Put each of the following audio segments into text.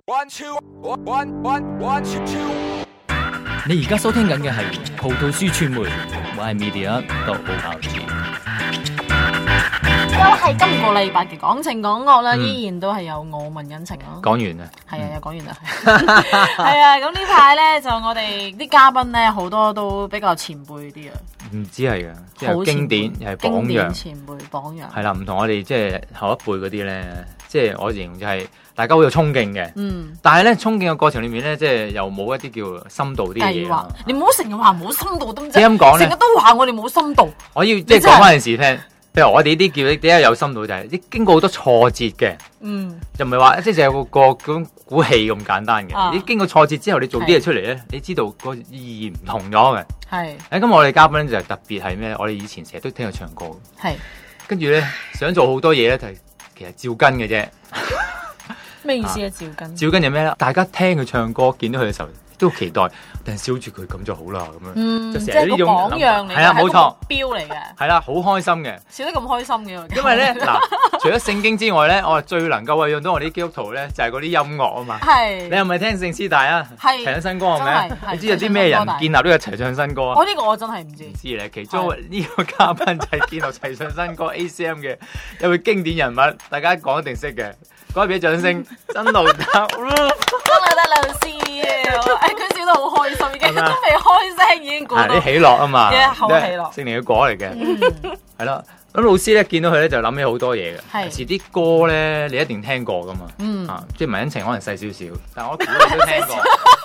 你而家收聽緊嘅係葡萄樹傳媒，YMedia .org。 都係今個禮拜嘅講情講樂啦，依然都係有我問引情咯。 講完啦， 係啊，又講完啦。係啊，咁呢排咧就我哋啲嘉賓咧好多都比較前輩啲啊。 唔知係噶，即係經典又係榜樣， 前輩榜樣。 係啦，唔同我哋即係後一輩嗰啲咧，即係我形容就係大家好有衝勁嘅。但係咧衝勁嘅過程裏面咧，即係又冇一啲叫深度啲嘢。計劃， 你唔好成日話冇深度得唔得？ 即係咁講咧， 成日都話我哋冇深度。 我要即係講翻件事聽。譬如我哋呢啲叫點解有深度就係啲經過好多挫折嘅，就唔係話即係有個咁鼓氣咁簡單嘅。你經過挫折之後，你做啲嘢出嚟咧，你知道個意義唔同咗嘅。係，咁我哋嘉賓就特別係咩？我哋以前成日都聽佢唱歌，係，跟住咧想做好多嘢咧，就係其實照跟嘅啫。 咩意思啊？照跟？ 照跟就咩咧？大家聽佢唱歌，見到佢嘅時候都期待，但係笑住佢咁就好啦，咁樣。就成日呢種榜樣嚟， 係啊，冇錯， 標嚟嘅。 係啦，好開心嘅。笑得咁開心嘅，因為咧嗱，除咗聖經之外咧，我最能夠用到我啲基督徒咧，就係嗰啲音樂啊嘛。係。你係咪聽聖詩大啊？係。齊唱新歌係咪？你知有啲咩人建立呢個齊唱新歌啊？ 呢個我真係唔知。唔知咧， 其中呢個嘉賓就係建立齊唱新歌 ACM 嘅一位經典人物，大家講一定識嘅。嗰俾掌聲，真老得，真老得老師啊！ 佢笑得好開心，已經都未開聲已經估到。 啲喜樂啊嘛， 好喜樂， 聖靈嘅果嚟嘅，係啦。咁老師咧見到佢咧就諗起好多嘢嘅，有時啲歌咧你一定聽過噶嘛，即係文欣情可能細少少，但係我估你都聽過。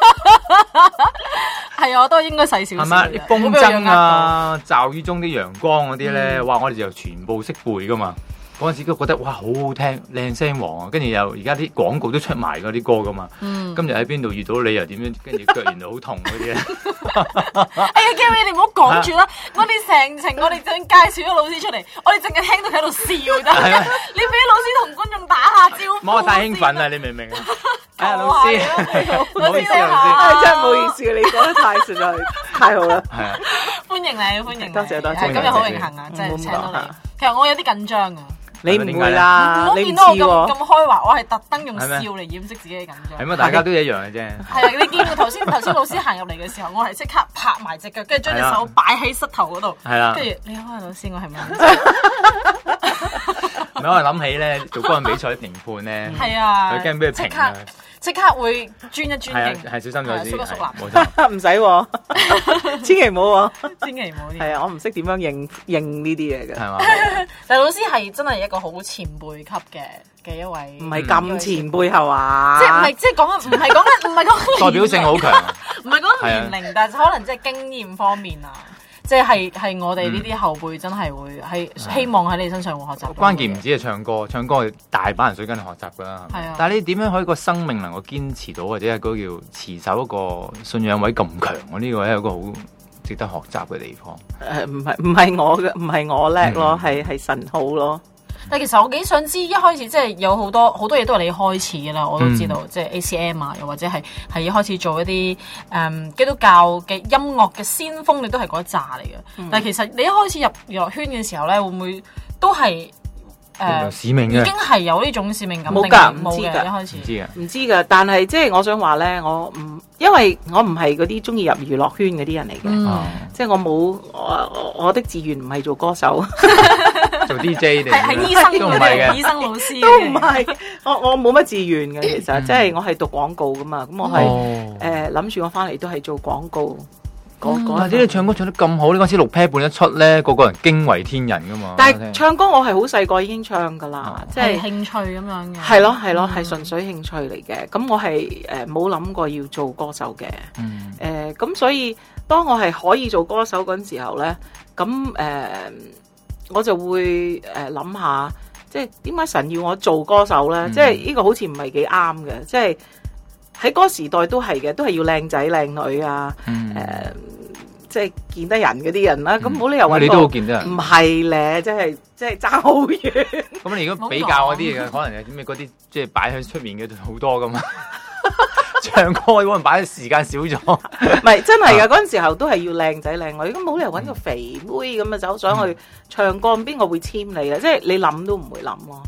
係啊，我都應該細少少。係嘛？啲風箏啊，驟雨中啲陽光嗰啲咧，哇！我哋就全部識背噶嘛。嗰陣時都覺得哇好好聽，靚聲王啊！跟住又而家啲廣告都出埋嗰啲歌噶嘛。今日喺邊度遇到你又點樣？跟住腳原來好痛嗰啲咧。 哎呀 Gary 你唔好講住啦！我哋成程我哋想介紹咗老師出嚟，我哋淨係聽到佢喺度笑啫。你俾老師同觀眾打下招呼。 唔好太興奮啦！你明唔明啊？老師，唔好意思，老師，真係唔好意思，你講得太實在，太好啦。 係啊， 歡迎你，歡迎你。 多謝多謝。 今日好榮幸啊，真係請到你。其實我有啲緊張啊。 你唔會啦， 你見到我咁開華，我係特登用笑嚟掩飾自己嘅緊張。 係咪大家都一樣嘅啫？ 係啊，你見到頭先老師行入嚟嘅時候，我係即刻拍埋隻腳，跟住將隻手擺喺膝頭嗰度。係啦，跟住你好啊，老師，我係咪？ 唔係我諗起咧，做歌比賽啲評判咧， 係啊， 佢驚俾佢評啊。 即刻會專一專應， 係小心咗先， 冇錯，唔使，千祈唔好， 千祈唔好。 係啊，我唔識點樣認呢啲嘢嘅，係嘛？ 但老師係真係一個好前輩級嘅一位， 唔係咁前輩係嘛？ 即係講唔係講代表性好強， 唔係講年齡，但係可能即係經驗方面啊。即係我哋呢啲後輩真係會係希望喺你身上會學習。 關鍵唔止係唱歌，唱歌係大班人水跟你學習噶啦。係啊，但係你點樣可以個生命能夠堅持到，或者係嗰個叫持守一個信仰位咁強？呢個係一個好值得學習嘅地方。 唔係我嘅，唔係我叻咯，係神好咯。 但其實我幾想知，一開始即係有好多嘢都係你開始嘅啦，我都知道，即係 ACM 啊，又或者係一開始做一啲基督教嘅音樂嘅先鋒，你都係嗰一紮嚟嘅。但係其實你一開始入娛樂圈嘅時候咧，會唔會都係使命嘅？ 已經係有呢種使命感？ 冇㗎，唔知㗎， 一開始唔知㗎。但係即係我想話咧，因為我唔係嗰啲中意入娛樂圈嗰啲人嚟嘅，即係我冇我的志願唔係做歌手。 做 DJ 定係醫生都唔係嘅， 醫生老師都唔係，我冇乜志願嘅，其實即係我係讀廣告噶嘛，咁我係諗住我翻嚟都係做廣告。 或者你唱歌唱得咁好，你嗰時6 pair 半一出咧，個人驚為天人噶嘛。 但係唱歌我係好細個已經唱噶啦，即係興趣咁樣嘅。 係咯，係純粹興趣嚟嘅。咁我係冇諗過要做歌手嘅。咁所以當我係可以做歌手嗰陣時候咧，咁我就會諗下，即係點解神要我做歌手咧？即係呢個好似唔係幾啱嘅。即係喺嗰個時代都係嘅，都係要靚仔靚女啊，即係見得人嗰啲人啦。咁冇理由揾你都好見得人， 唔係咧，即係爭好遠。 咁你如果比較嗰啲嘅，可能有啲咩嗰啲即係擺喺出面嘅好多噶嘛。唱歌可能擺嘅時間少咗， 唔係真係噶，嗰陣時候都係要靚仔靚女，咁冇理由揾個肥妹咁啊走上去唱歌，邊個會簽你啊？即係你諗都唔會諗喎。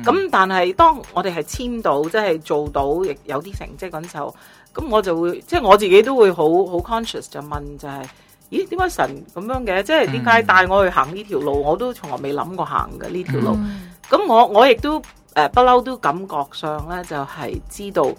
咁但係當我哋係簽到，即係做到，亦有啲成績嗰陣時候，咁我就會即係我自己都會好 conscious 就問就係、咦點解神咁樣嘅？即係點解帶我去行呢條路？我都從來未諗過行嘅呢條路。咁我亦都不嬲都感覺上咧就係、是、知道，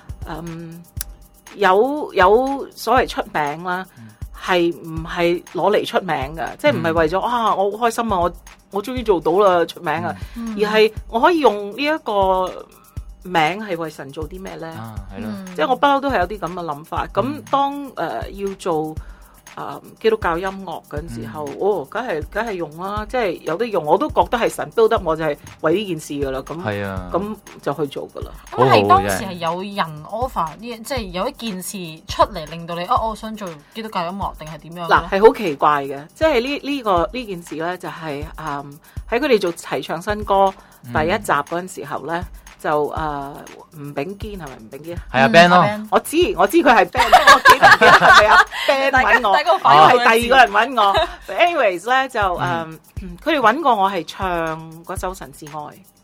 有所謂出名啦，係唔係攞嚟出名嘅？即係唔係為咗啊我好開心啊我終於做到啦出名啊，而係我可以用呢一個名係為神做啲咩咧？ 係咯， 即係我不嬲都係有啲咁嘅諗法。咁當要做基督教音樂嗰陣時候，梗係用啦，即係有得用，我都覺得係神 build up我就係為呢件事噶啦。咁就去做噶啦。 咁係當時係有人 offer 呢，即係有一件事出嚟令到你我想做基督教音樂，定係點樣？ 嗱，係好奇怪嘅，即係呢件事咧，就係喺佢哋做齊唱新歌第一集嗰陣時候咧。就吳炳堅係咪吳炳堅？ 係阿 Ben 咯， 我知佢係 Ben， 我記得係咪啊 Ben 揾我，因為係第二個人揾我。anyways 咧就佢哋揾過我係唱嗰首《神是愛》。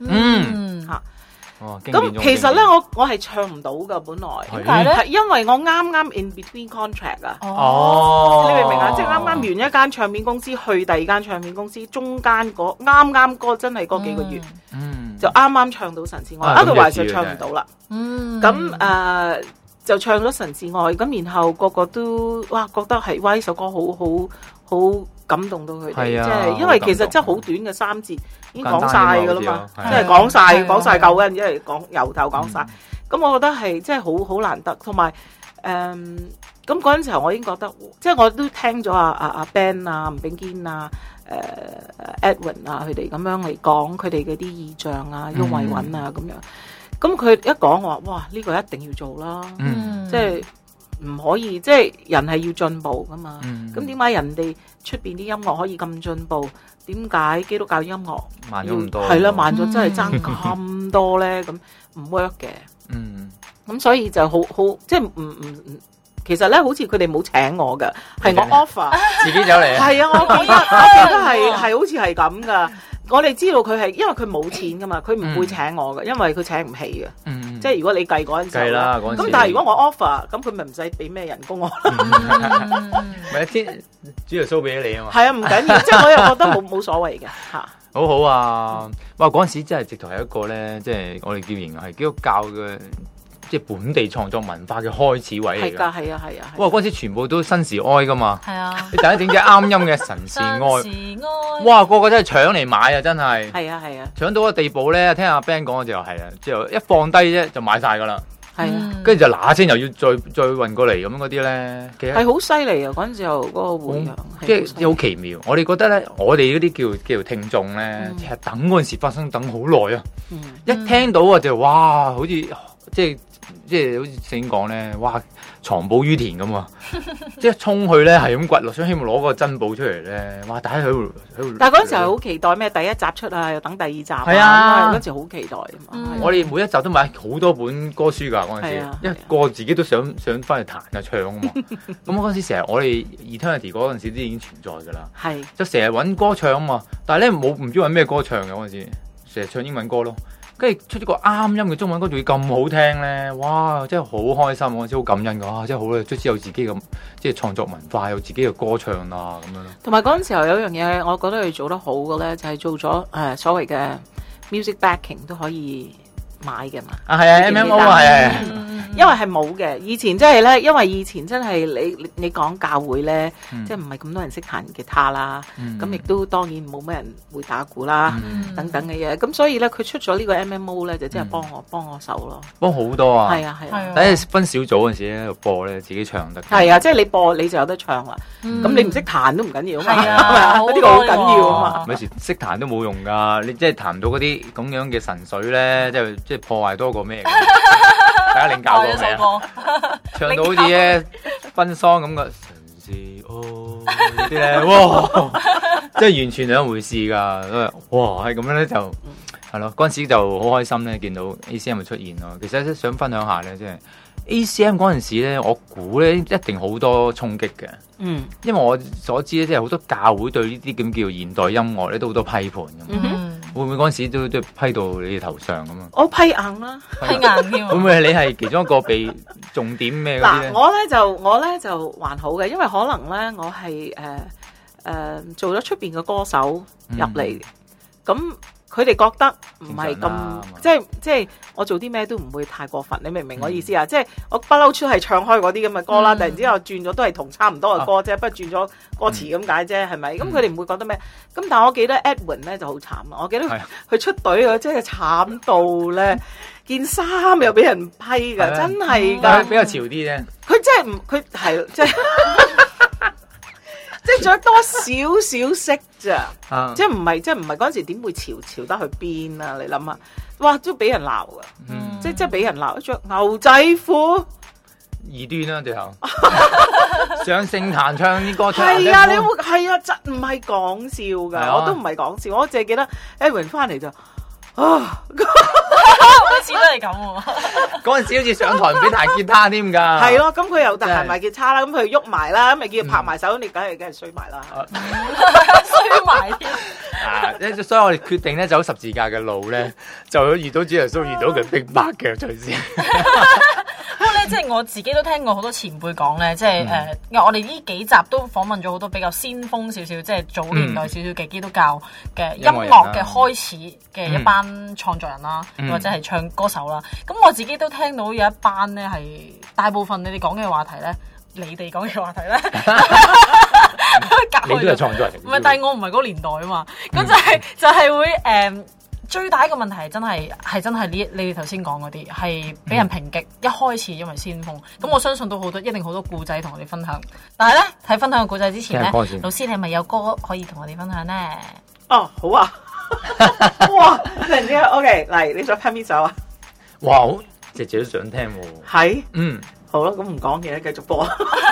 咁其實咧我係唱唔到噶，本來點解咧？係因為我啱啱 in between contract 啊。你明唔明啊？即係啱啱完一間唱片公司去第二間唱片公司，中間啱啱嗰真係嗰幾個月。就啱啱唱到神是愛，otherwise就唱唔到啦。咁就唱咗神是愛，咁然後個個都覺得係呢首歌好感動到佢哋，即係因為其實真係好短嘅3節已經講晒噶啦嘛，即係講晒夠嘅，因為講由頭講晒。咁我覺得係真係好難得，同埋咁嗰陣時候我已經覺得，即係我都聽咗阿 Ben 啊、吳炳堅啊、Edwin 啊佢哋咁樣嚟講佢哋嘅啲意象啊、翁慧韻啊咁樣。咁佢一講我話，哇！呢個一定要做啦，即係唔可以，即係人係要進步噶嘛。咁點解人哋出邊啲音樂可以咁進步？點解基督教音樂慢咗咁多？ 係啦，慢咗真係爭咁多咧，咁唔 work 嘅。咁所以就好即係其實咧，好似佢哋冇請我噶，係我 offer 自己走嚟。 係啊，我記得係好似係咁噶。我哋知道佢係因為佢冇錢噶嘛，佢唔會請我嘅，因為佢請唔起嘅。即係如果你計嗰陣時候， 計啦嗰陣時。 咁但係如果我 offer，咁佢咪唔使俾咩人工我啦。 咪先主要 show 俾你啊嘛。 係啊，唔緊要，即係我又覺得冇所謂嘅嚇。 好好啊！哇，嗰陣時真係直頭係一個咧，即係我哋叫形容係基督教嘅。即係本地創作文化嘅開始位嚟㗎，係啊！哇，嗰陣時全部都新時哀㗎嘛，係啊！你第一整隻啱音嘅神是愛，哇，個個真係搶嚟買啊，真係，係啊，搶到個地步咧，聽阿 Ben 講嘅時候係啊，之後一放低啫就買晒㗎啦，係啊，跟住就嗱聲又要再運過嚟咁嗰啲咧，其實係好犀利啊！嗰陣時候嗰個回響，即係好奇妙。我哋覺得咧，我哋嗰啲叫聽眾咧，其實等嗰陣時發生等好耐啊，一聽到啊就哇，好似即係好似聖經講咧，哇，藏寶於田咁啊！即係衝去咧，係咁掘落，想希望攞個珍寶出嚟咧。哇！大家喺度。但係嗰陣時係好期待咩？第一集出啊，又等第二集。係啊，嗰陣時好期待啊嘛。我哋每一集都買好多本歌書㗎嗰陣時，一個自己都想翻去彈啊唱啊嘛。咁嗰陣時成日我哋 Eternity 嗰陣時都已經存在㗎啦。係。就成日揾歌唱啊嘛，但係咧唔知揾咩歌唱嘅嗰陣時，成日唱英文歌咯。跟住出咗個啱音嘅中文歌，仲要咁好聽咧，哇！真係好開心，我真係好感恩㗎，哇！真係好咧，卒之有自己咁即係創作文化，有自己嘅歌唱啊咁樣咯。同埋嗰陣時候有一樣嘢，我覺得佢做得好嘅咧，就係做咗所謂嘅 music backing 都可以買嘅嘛。啊係啊 MMO 啊係。因為係冇嘅，以前真係咧，因為以前真係你講教會咧，即係唔係咁多人識彈吉他啦，咁亦都當然冇咩人會打鼓啦，等等嘅嘢，咁所以咧佢出咗呢個 MMO 咧，就真係幫我手咯，幫好多啊，係啊，等陣分小組嗰陣時喺度播咧，自己唱得，係啊，即係你播你就有得唱啦，咁你唔識彈都唔緊要啊嘛，呢個好緊要啊嘛，有時識彈都冇用噶，你即係彈唔到嗰啲咁樣嘅神髓咧，即係破壞多過咩？大家領教過未啊？唱到好似咧分桑咁嘅神是愛嗰啲咧，哇！即係完全兩回事㗎。哇，係咁樣咧就係咯。嗰陣時就好開心咧，見到 ACM 出現咯。其實想分享下咧，即係 ACM 嗰陣時咧，我估咧一定好多衝擊嘅。因為我所知咧，即係好多教會對呢啲咁叫現代音樂咧都好多批判咁。 會唔會嗰陣時都批到你哋頭上咁啊？ 我批硬啦， 批硬添。 會唔會係你係其中一個被重點咩嗰啲咧？ 嗱，我咧就還好嘅，因為可能咧我係做咗出邊嘅歌手入嚟，咁佢哋覺得唔係咁，即係我做啲咩都唔會太過分，你明唔明我意思啊？即係我不嬲出係唱開嗰啲咁嘅歌啦，突然之間轉咗都係同差唔多嘅歌啫，不過轉咗歌詞咁解啫，係咪？咁佢哋唔會覺得咩？咁但係我記得 Edwin 咧就好慘啊！我記得佢出隊啊，真係慘到咧，件衫又俾人批㗎，真係㗎， 比較潮啲啫。 佢真係佢係即係。即係着多少色咋，即係唔係嗰陣時點會潮得去邊啊？你諗下，哇都俾人鬧噶，即係俾人鬧，着牛仔褲， 異端啦最後，上聖壇唱啲歌唱， 係啊，你會係啊，真唔係講笑噶，我都唔係講笑，我淨係記得 Edwin 翻嚟就啊。 每次都係咁喎， 嗰陣時好似上台唔俾彈吉他添㗎。 係咯，咁佢又彈埋吉他啦，咁佢喐埋啦，咁咪叫佢拍埋手，你梗係衰埋啦， 衰埋添。 所以我哋決定咧走十字架嘅路咧，就遇到主耶穌，遇到佢逼迫嘅隨時。 不過咧，即係我自己都聽過好多前輩講咧，即係我哋呢幾集都訪問咗好多比較先鋒少少，即係早年代少少嘅基督教嘅音樂嘅開始嘅一班創作人啦，或者係唱歌手啦。咁我自己都聽到有一班咧係大部分你哋講嘅話題咧，你哋講嘅話題咧， 你都係創作人， 唔係，但係我唔係嗰個年代啊嘛。咁就係會最大一個問題係真係你哋頭先講嗰啲係俾人抨擊，一開始因為先鋒，咁我相信都一定好多故仔同我哋分享。但係咧喺分享個故仔之前咧，老師你係咪有歌可以同我哋分享咧？ 哦，好啊！哇，突然之間 OK， 嚟你想聽邊首啊？ 哇，好隻隻都想聽喎。 係，好啦，咁唔講嘢，繼續播。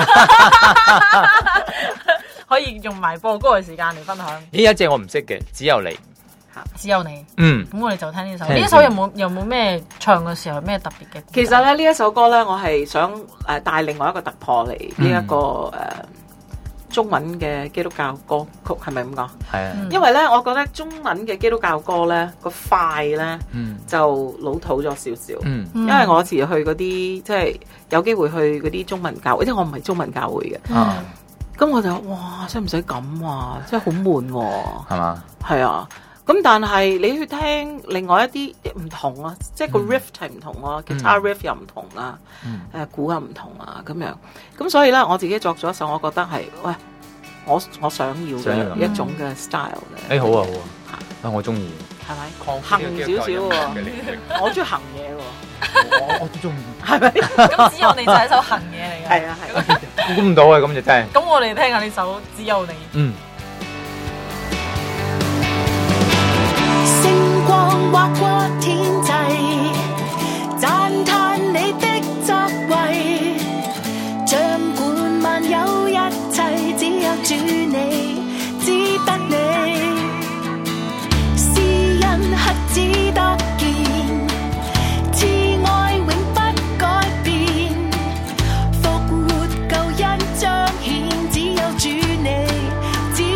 可以用埋播歌嘅時間嚟分享。 咦，有一隻我唔識嘅，只有你。 只有你，咁我哋就聽呢首。 呢一首有冇咩唱嘅時候咩特別嘅？ 其實咧呢一首歌咧，我係想帶另外一個突破嚟呢一個中文嘅基督教歌曲，係咪咁講？係啊。因為咧，我覺得中文嘅基督教歌咧個快咧就老土咗少少。因為我時去嗰啲即係有機會去嗰啲中文教會，即係我唔係中文教會嘅。咁我就哇，使唔使咁啊？真係好悶喎，係嘛？係啊。咁但係你去聽另外一啲唔同啊，即係個 riff 係唔同啊，guitar riff 又唔同啊，鼓又唔同啊，咁樣。咁所以咧，我自己作咗一首，我覺得係喂，我想要嘅一種嘅 style 咧。 好啊好啊，我中意。 係咪？行少少喎，我中意行嘢喎。 我都中意。 係咪？ 咁只有你就係一首行嘢嚟嘅。 係啊係。 估唔到啊，咁就聽。 咁我哋聽下呢首《只有你》。 光劃過天際，讚嘆你的作為，掌管萬有一切，只有主你，只得你，是人核只得見，慈愛永不改變，復活救恩彰顯，只有主你，只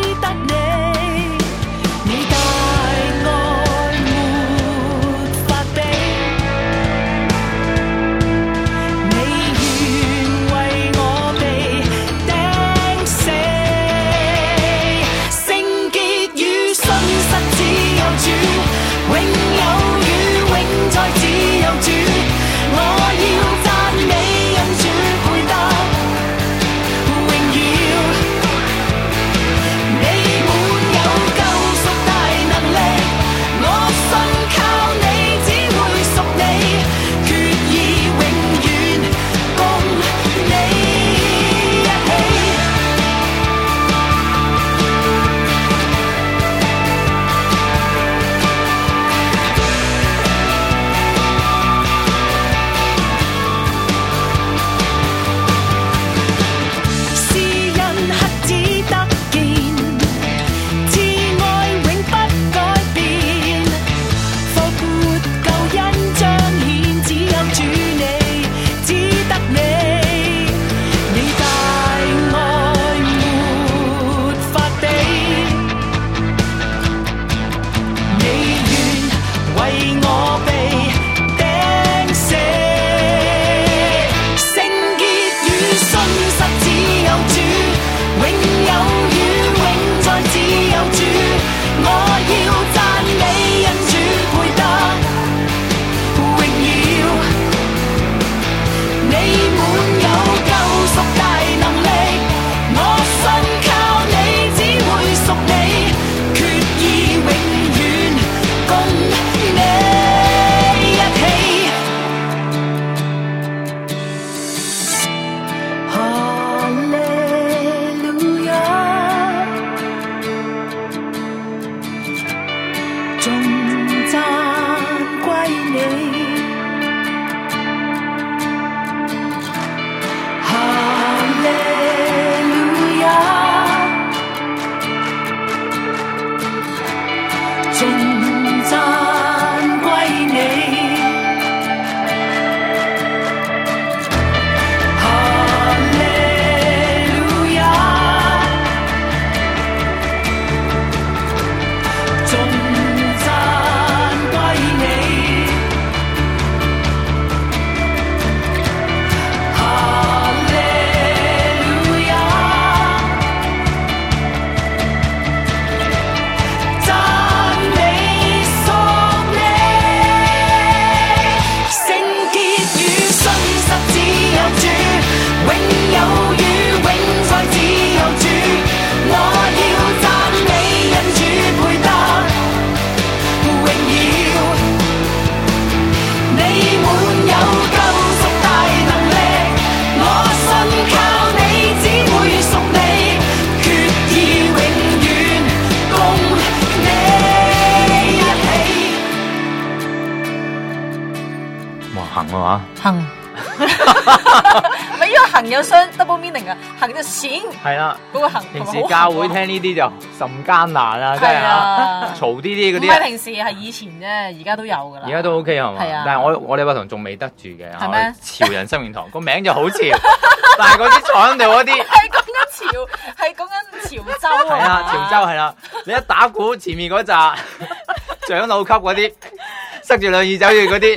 嚇？ 行。咪呢個行有雙 double meaning 啊，行就錢係啦， 嗰個行。 平時教會聽呢啲就甚艱難啊，真係啊，嘈啲嗰啲。 唔係平時係以前啫，而家都有㗎啦。 而家都 OK 係嘛？ 係啊。 但係我哋話同仲未得住嘅。 係咩？ 潮人生命堂個名就好潮，但係嗰啲坐喺度嗰啲係講緊潮，係講緊潮州啊。 係啊，潮州係啦。你一打鼓前面嗰扎長老級嗰啲，塞住兩耳走住嗰啲。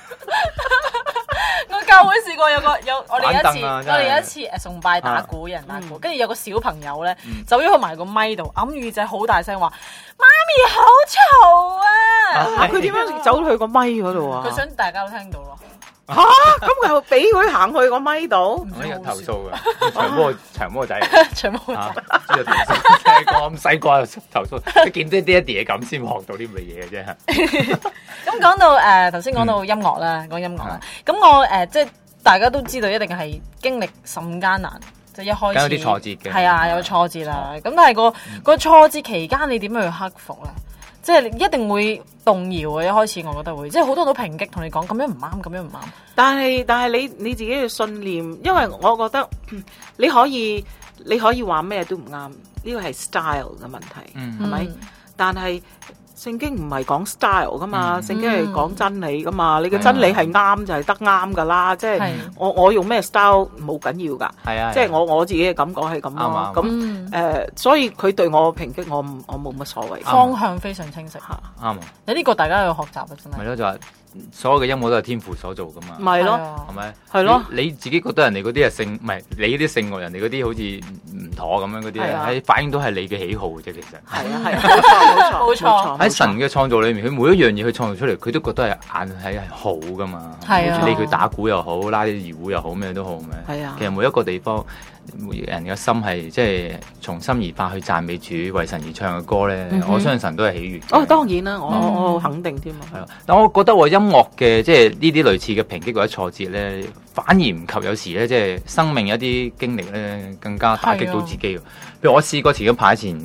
教會試過我哋有一次崇拜打鼓人打鼓，跟住有個小朋友咧走咗去埋個咪度，揞耳仔好大聲話：媽咪好嘈啊！ 佢點樣走去個咪嗰度啊？ 佢想大家都聽到咯。 嚇！咁又俾佢行去個咪度？ 我呢個投訴㗎，長毛仔， 長毛仔， 知道投訴，咁細個投訴，見啲爹哋嘢咁先學到啲咁嘅嘢嘅啫。 咁講到頭先講到音樂啦，講音樂啦。咁我即係大家都知道，一定係經歷甚艱難，即係一開始有啲挫折嘅。 係啊，有挫折啦。咁但係個挫折期間，你點樣去克服咧？即係一定會動搖嘅。一開始我覺得會，即係好多人都抨擊，同你講咁樣唔啱，咁樣唔啱。但係你自己嘅信念，因為我覺得你可以話咩都唔啱，呢個係 style 嘅問題，係咪？但係聖經唔係講 style 噶嘛，聖經係講真理噶嘛。你嘅真理係啱就係得啱噶啦，即係我用咩 style 冇緊要噶，即係我自己嘅感覺係咁咯。咁所以佢對我抨擊，我冇乜所謂。 方向非常清晰嚇， 啱。 有呢個大家要學習啊，真係。 係咯，就話所有嘅音樂都係天父所做噶嘛。 咪咯， 係咪？ 係咯。 你自己覺得人哋嗰啲係聖，唔係你啲聖樂，人哋嗰啲好似唔妥咁樣嗰啲，係反映到係你嘅喜好嘅啫。其實係啊，冇錯。 喺神嘅創造裏面，佢每一樣嘢佢創造出嚟，佢都覺得係硬係好噶嘛。 係啊， 你佢打鼓又好，拉啲二胡又好，咩都好咩。 係啊。 其實每一個地方，人嘅心係即係從心而發去讚美主，為神而唱嘅歌咧，我相信神都係喜悅。 哦，當然啦，我肯定添啊。 係啊，但我覺得音樂嘅即係呢啲類似嘅抨擊或者挫折咧，反而唔及有時咧，即係生命一啲經歷咧，更加打擊到自己。譬如我試過前一排前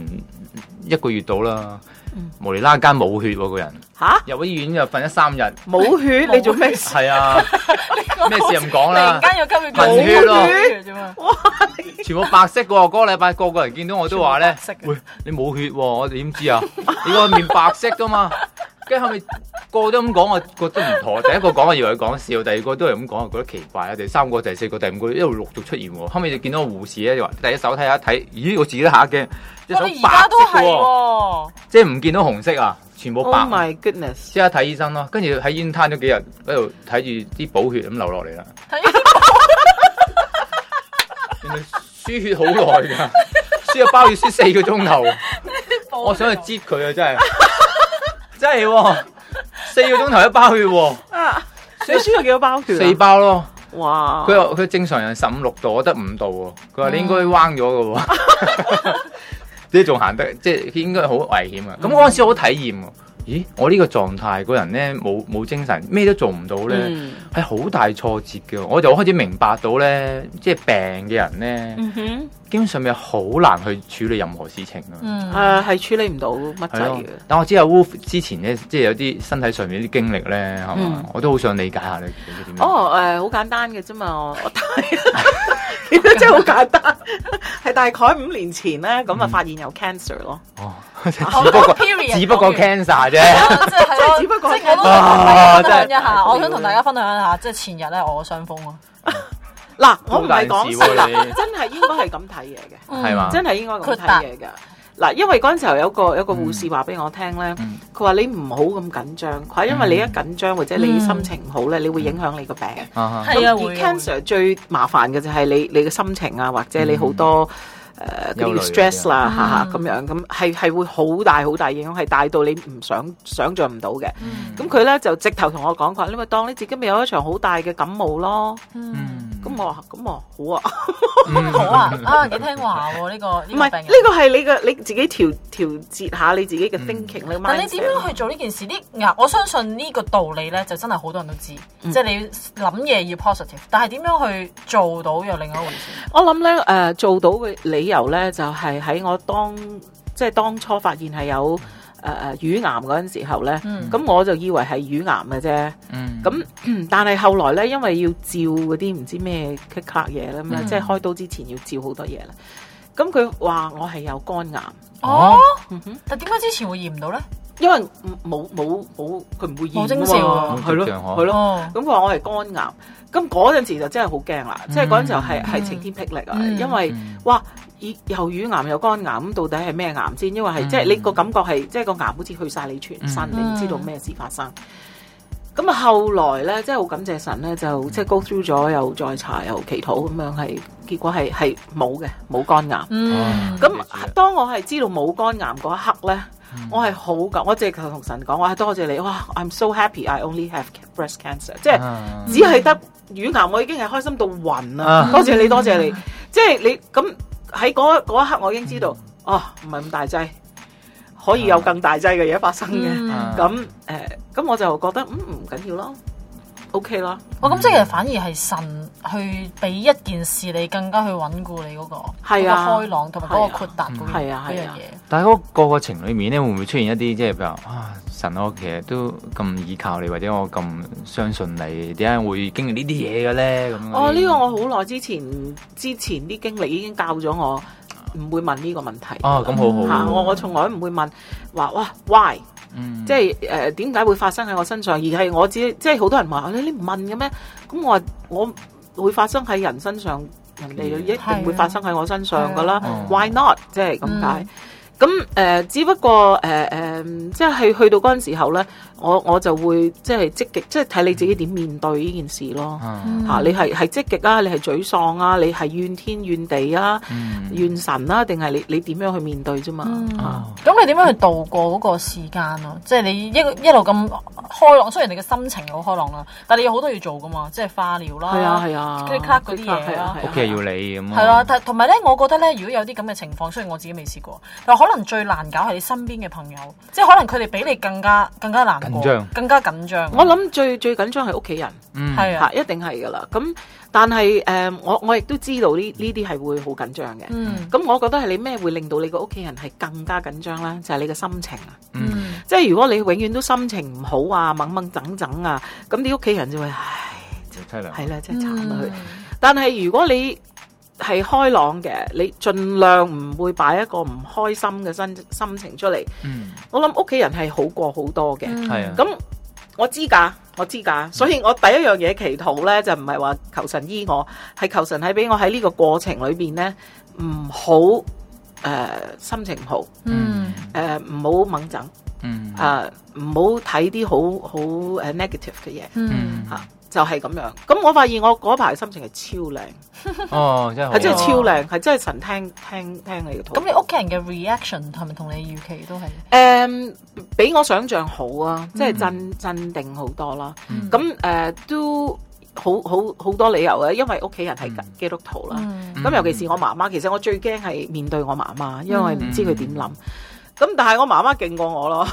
1個月到啦。無厘啦間冇血喎，個人入咗醫院又瞓咗3日， 冇血，你做咩事？ 係啊，咩事唔講啦， 突然間有吸血貧血咯， 哇！全部白色喎，嗰個禮拜個人見到我都話咧，喂，你冇血喎，我點知啊？你個面白色噶嘛？跟住後尾個個都咁講，我覺得唔妥。第一個講我以為佢講笑，第二個都係咁講，我覺得奇怪啊。第三個、第四個、第五個一路陸續出現喎。後尾就見到個護士咧，就話第一手睇一睇，咦，我自己都嚇一驚，隻手白色喎，即係唔見到紅色啊，全部白。 Oh my goodness！ 即刻睇醫生咯，跟住喺醫院攤咗幾日，喺度睇住啲補血咁流落嚟啦。原來輸血好耐㗎，輸個包要輸4個鐘頭。我想去擠佢啊，真係。真係喎，4個鐘頭一包血喎。 你輸咗幾多包血 ？4包咯。 哇！ 佢正常人15-6度，我得5度喎。佢話你應該彎咗嘅喎，你仲行得，即係應該好危險啊。咁嗰陣時好體驗喎。咦，我呢個狀態，個人咧冇精神，咩都做唔到咧，係好大挫折嘅。我就開始明白到咧，即係病嘅人咧，基本上面好難去處理任何事情啊。 係處理唔到乜滯嘅。 但我知阿 Wolf 之前咧，即係有啲身體上面啲經歷咧，係嘛，我都好想理解下你點樣。 好簡單嘅啫嘛，我睇，真係好簡單，係大概5年前咧，咁啊發現有 cancer 咯。 只不過 cancer 啫， 即係只不過。即係我都同大家分享一下，我想同大家分享一下，即係前日咧我傷風咯。 嗱，我唔係講笑啦，真係應該係咁睇嘢嘅， 係嘛？ 真係應該咁睇嘢㗎。嗱，因為嗰陣時候有個護士話俾我聽咧，佢話你唔好咁緊張，佢話因為你一緊張或者你心情唔好咧，你會影響你個病。 係啊， 而 cancer 最麻煩嘅就係你嘅心情啊，或者你好多嗰啲 stress 啦咁樣，咁係會好大影響，係大到你唔想象唔到嘅。咁佢咧就直頭同我講，佢話你咪當你自己咪有一場好大嘅感冒咯。咁我話好啊， 好啊，幾聽話喎呢個。唔係呢個係你自己調節下你自己嘅 thinking。 但你點樣去做呢件事？我相信呢個道理咧，就真係好多人都知，即係你諗嘢要 positive。但係點樣去做到又另一回事。 我諗咧做到嘅理由咧，就係喺我當初發現係有乳癌嗰陣時候咧，咁我就以為係乳癌嘅啫。咁但係後來咧，因為要照嗰啲唔知咩棘卡嘢啦，咁即係開刀之前要照好多嘢啦。咁佢話我係有肝癌。 哦，但點解之前會驗唔到咧？ 因為冇佢唔會驗冇徵兆啊， 係咯。咁佢話我係肝癌，咁嗰陣時就真係好驚啦，即係嗰陣時候係晴天霹靂啊，因為哇又乳癌又肝癌，咁到底係咩癌先？因為係即係你個感覺係即係個癌好似去晒你全身，你唔知道咩事發生。咁啊後來咧，即係好感謝神咧，就即係 go through 咗，又再查又祈禱咁樣，係結果係冇肝癌。咁當我係知道冇肝癌嗰一刻咧，我係好感，我淨係同神講，我係多謝你，哇 ！I'm so happy I only have breast cancer， 即係只係得乳癌，我已經係開心到暈啦！多謝你，多謝你，即係你咁喺嗰一刻，我已經知道，唔係咁大劑，可以有更大劑嘅嘢發生嘅。咁我就覺得唔緊要咯。OK 啦， 咁即係反而係神去俾一件事你更加去穩固你嗰個開朗同埋嗰個豁達嗰樣嘢。 但係嗰個過程裏面咧，會唔會出現一啲即係譬如神，我其實都咁依靠你，或者我咁相信你，點解會經歷呢啲嘢嘅咧？咁呢個我好耐之前啲經歷已經教咗我，唔會問呢個問題。 咁好好。 我從來唔會問話哇 why。即係點解會發生喺我身上？而係我只即係好多人話你唔問嘅咩？咁我話我會發生喺人身上，人哋一定會發生喺我身上噶啦。Why not？ 即係咁解。咁只不過即係去到嗰陣時候咧，我就會即係積極，即係睇你自己點面對呢件事咯。你係積極啊，你係沮喪啊，你係怨天怨地啊，怨神啊，定係你點樣去面對啫嘛？ 咁你點樣去度過嗰個時間啊？即係你一路咁開朗，雖然你嘅心情好開朗啦，但係你有好多嘢做噶嘛，即係化療啦， 係啊， 嗰啲卡嗰啲嘢啦， 屋企要你咁。 係啦，但同埋咧，我覺得咧，如果有啲咁嘅情況，雖然我自己未試過，但可能最難搞係你身邊嘅朋友，即係可能佢哋比你更加難過，更加緊張。 我諗最緊張係屋企人， 係啊， 一定係噶啦。咁但係我亦都知道呢啲係會好緊張嘅。咁我覺得係你咩會令到你個屋企人係更加緊張咧？就係你嘅心情啊。即係如果你永遠都心情唔好啊，掹掹整整啊，咁啲屋企人就會係啦，真係慘啊佢。但係如果你係開朗嘅，你盡量唔會擺一個唔開心嘅心情出嚟。我諗屋企人係好過好多嘅。咁我知㗎，所以我第一樣嘢祈禱咧，就唔係話求神醫我，係求神係俾我喺呢個過程裏邊咧，唔好心情唔好，唔好掹整，唔好睇啲好negative 嘅嘢。就係咁樣，咁我發現我嗰排心情係超靚， 真係係真係超靚，係真係神聽你嘅禱。 咁你屋企人嘅 reaction 係咪同你預期都係？ 比我想象好啊，即係鎮定好多啦。咁都好多理由嘅，因為屋企人係基督徒啦。咁尤其是我媽媽，其實我最驚係面對我媽媽，因為唔知佢點諗。咁但係我媽媽勁過我咯，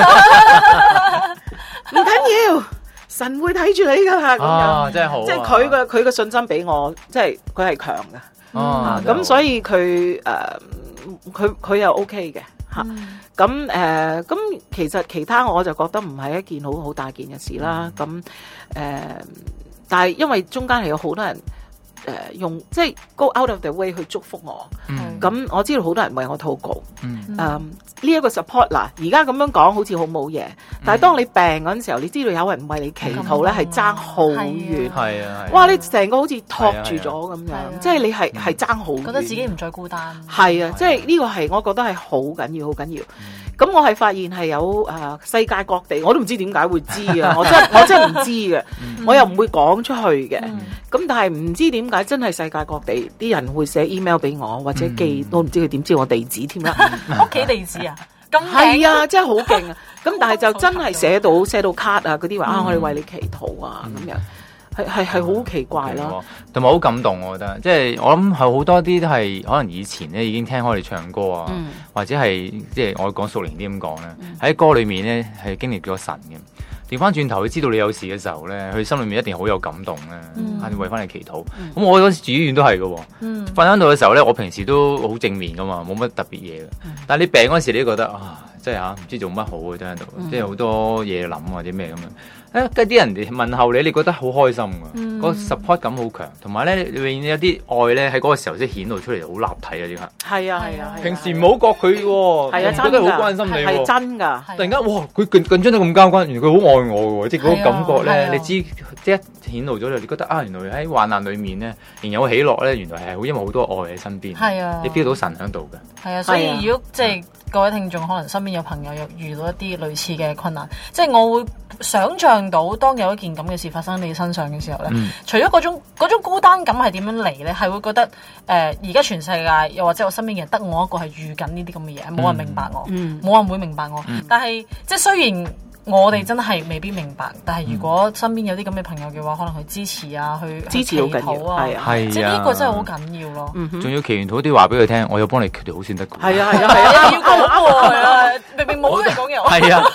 唔緊要。神會睇住你噶啦，咁樣真係好， 即係佢嘅信心俾我，即係佢係強嘅，咁所以佢又 OK 嘅吓，咁其實其他我就覺得唔係一件好大件嘅事啦，咁但係因為中間係有好多人用即係 go out of the way 去祝福我，咁我知道好多人為我禱告，呢一個 support 嗱，而家咁樣講好似好冇嘢，但係當你病嗰陣時候，你知道有人為你祈禱咧，係爭好遠， 係啊， 哇！你成個好似托住咗咁樣，即係你係爭好遠， 覺得自己唔再孤單， 係啊，即係呢個係我覺得係好緊要，好緊要。咁我係發現係有世界各地，我都唔知點解會知啊！我真係唔知嘅，我又唔會講出去嘅。咁但係唔知點解真係世界各地啲人會寫 email 俾我，或者寄，都唔知佢點知我地址添啦。 屋企地址啊，咁係啊，真係好勁啊！咁但係就真係寫到卡啊，嗰啲話我哋為你祈禱啊咁樣。係好奇怪咯， 同埋好感動，我覺得，即係我諗係好多啲都係可能以前咧已經聽開你唱歌啊，或者係即係我講屬靈啲咁講咧，喺歌裏面咧係經歷咗神嘅。調翻轉頭，佢知道你有事嘅時候咧，佢心裏面一定好有感動咧，係為翻你祈禱。咁我嗰時住醫院都係嘅，瞓喺度嘅時候咧，我平時都好正面噶嘛，冇乜特別嘢嘅。但係你病嗰時，你都覺得即係嚇唔知做乜好嘅，真喺度，即係好多嘢諗或者咩咁樣。跟啲人哋問候你覺得好開心㗎，個 support 感好強，同埋咧你永遠有啲愛咧喺嗰個時候先顯露出嚟，好立體啊！即刻係啊係啊， 平時唔好覺佢喎， 係啊覺得好關心你喎， 係真㗎。 突然間哇，佢緊張得咁交關，原來佢好愛我嘅喎，即係嗰個感覺咧，你知即係顯露咗你覺得啊，原來喺患難裡面咧，仍有喜樂咧，原來係好因為好多愛喺身邊， 係啊， 你 feel 到神喺度嘅。 係啊，所以如果即係各位聽眾可能身邊有朋友又遇到一啲類似嘅困難，即係我會想像到當有一件咁嘅事發生喺你身上嘅時候咧，除咗嗰種孤單感係點樣嚟咧，係會覺得而家全世界又或者我身邊嘅人得我一個係遇緊呢啲咁嘅嘢，冇人明白我，冇人會明白我。但係即係雖然我哋真係未必明白，但係如果身邊有啲咁嘅朋友嘅話，可能去支持啊，去支持好緊要啊， 即係呢個真係好緊要咯。 仲要祈完禱啲話俾佢聽，我有幫你決定好先得嘅。 係啊係啊係啊， 要講喎，明明冇人講有。 係啊，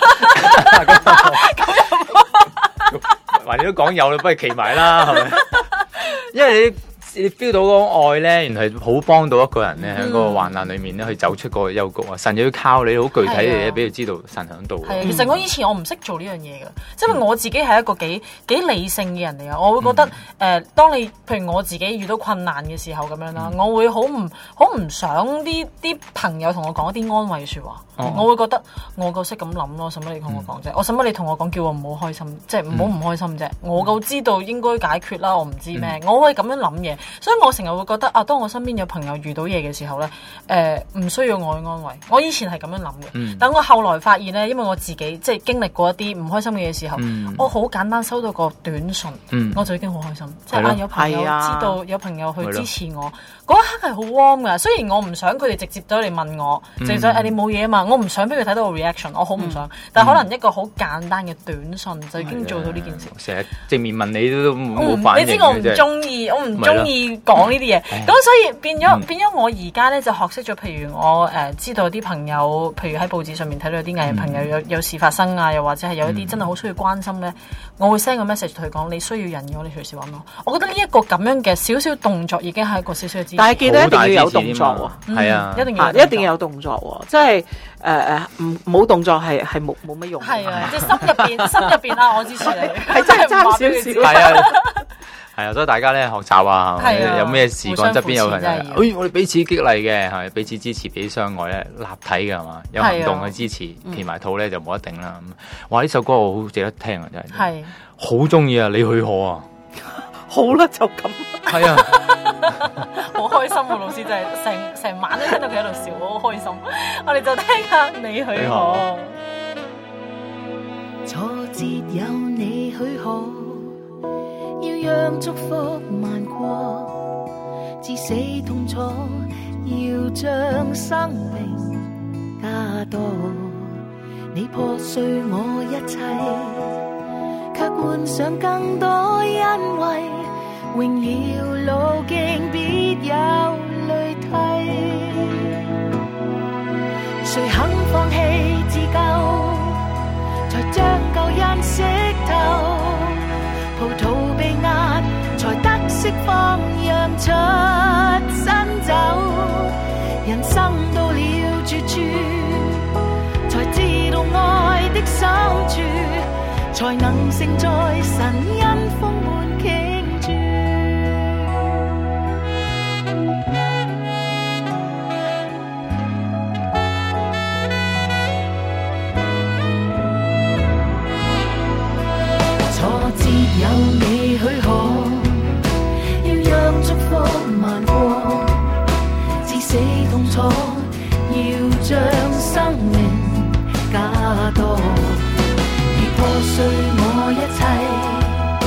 或者都講有啦，不如祈埋啦，係咪？因為你 feel 到嗰種愛咧，原來係好幫到一個人咧，喺嗰個患難裏面咧，去走出個幽谷啊！神就要靠你好具體嘅嘢，俾佢知道神喺度。 係啊，其實我以前我唔識做呢樣嘢嘅，即係我自己係一個幾理性嘅人嚟啊！我會覺得當你譬如我自己遇到困難嘅時候咁樣啦，我會好唔想啲朋友同我講一啲安慰説話。我會覺得我夠識咁諗咯，使乜你同我講啫？我使乜你同我講叫我唔好開心，即係唔好唔開心啫？我夠知道應該解決啦，我唔知咩，我可以咁樣諗嘢。所以我成日會覺得啊，當我身邊有朋友遇到嘢嘅時候咧，唔需要我去安慰。我以前係咁樣諗嘅，但我後來發現咧，因為我自己即係經歷過一啲唔開心嘅嘢時候，我好簡單收到個短信，我就已經好開心。即係有朋友知道，有朋友去支持我，嗰一刻係好 warm 噶。雖然我唔想佢哋直接走嚟問我，直接你冇嘢啊嘛，我唔想俾佢睇到個 reaction，我好唔想。但係可能一個好簡單嘅短信就已經做到呢件事。 成日正面問你都冇反應。 你知我唔中意，我唔中意講呢啲嘢，咁所以變咗我而家咧就學識咗，譬如我知道啲朋友，譬如喺報紙上面睇到有啲藝人朋友有事發生啊，又或者係有一啲真係好需要關心咧，我會 send 個 message 同佢講，你需要人嘅話，你隨時揾我。我覺得呢一個咁樣嘅少少動作已經係一個少少嘅支持。 但係記得一定要有動作喎， 係啊， 一定要有動作喎，即係冇動作係冇乜用。 係啊，即係心入邊啦，我支持你， 係真係爭少少。 係啊。係啊，所以大家咧學習啊，有咩事講側邊有人，我哋彼此激勵嘅，係彼此支持，彼此相愛咧，立體嘅係嘛，有行動嘅支持，填埋肚咧就冇得頂啦。哇！呢首歌我好值得聽啊，真係，好中意啊！你許可啊？ 好啦，就咁。 係啊， 好開心啊！老師真係成晚都聽到佢喺度笑，好開心。我哋就聽下你許可。 挫折有你許可。要讓祝福漫過，至死痛楚，要將生命加多。你破碎我一切，卻換上更多恩惠。榮耀路徑別有淚涕，誰肯放棄自救，才將舊恩識透。葡萄被壓，才得釋放，釀出新酒。人生到了絕處，才知道愛的深處，才能承載神恩豐滿傾注。挫折有你許可，要讓祝福漫過，至死痛楚，要將生命加多。你破碎我一切，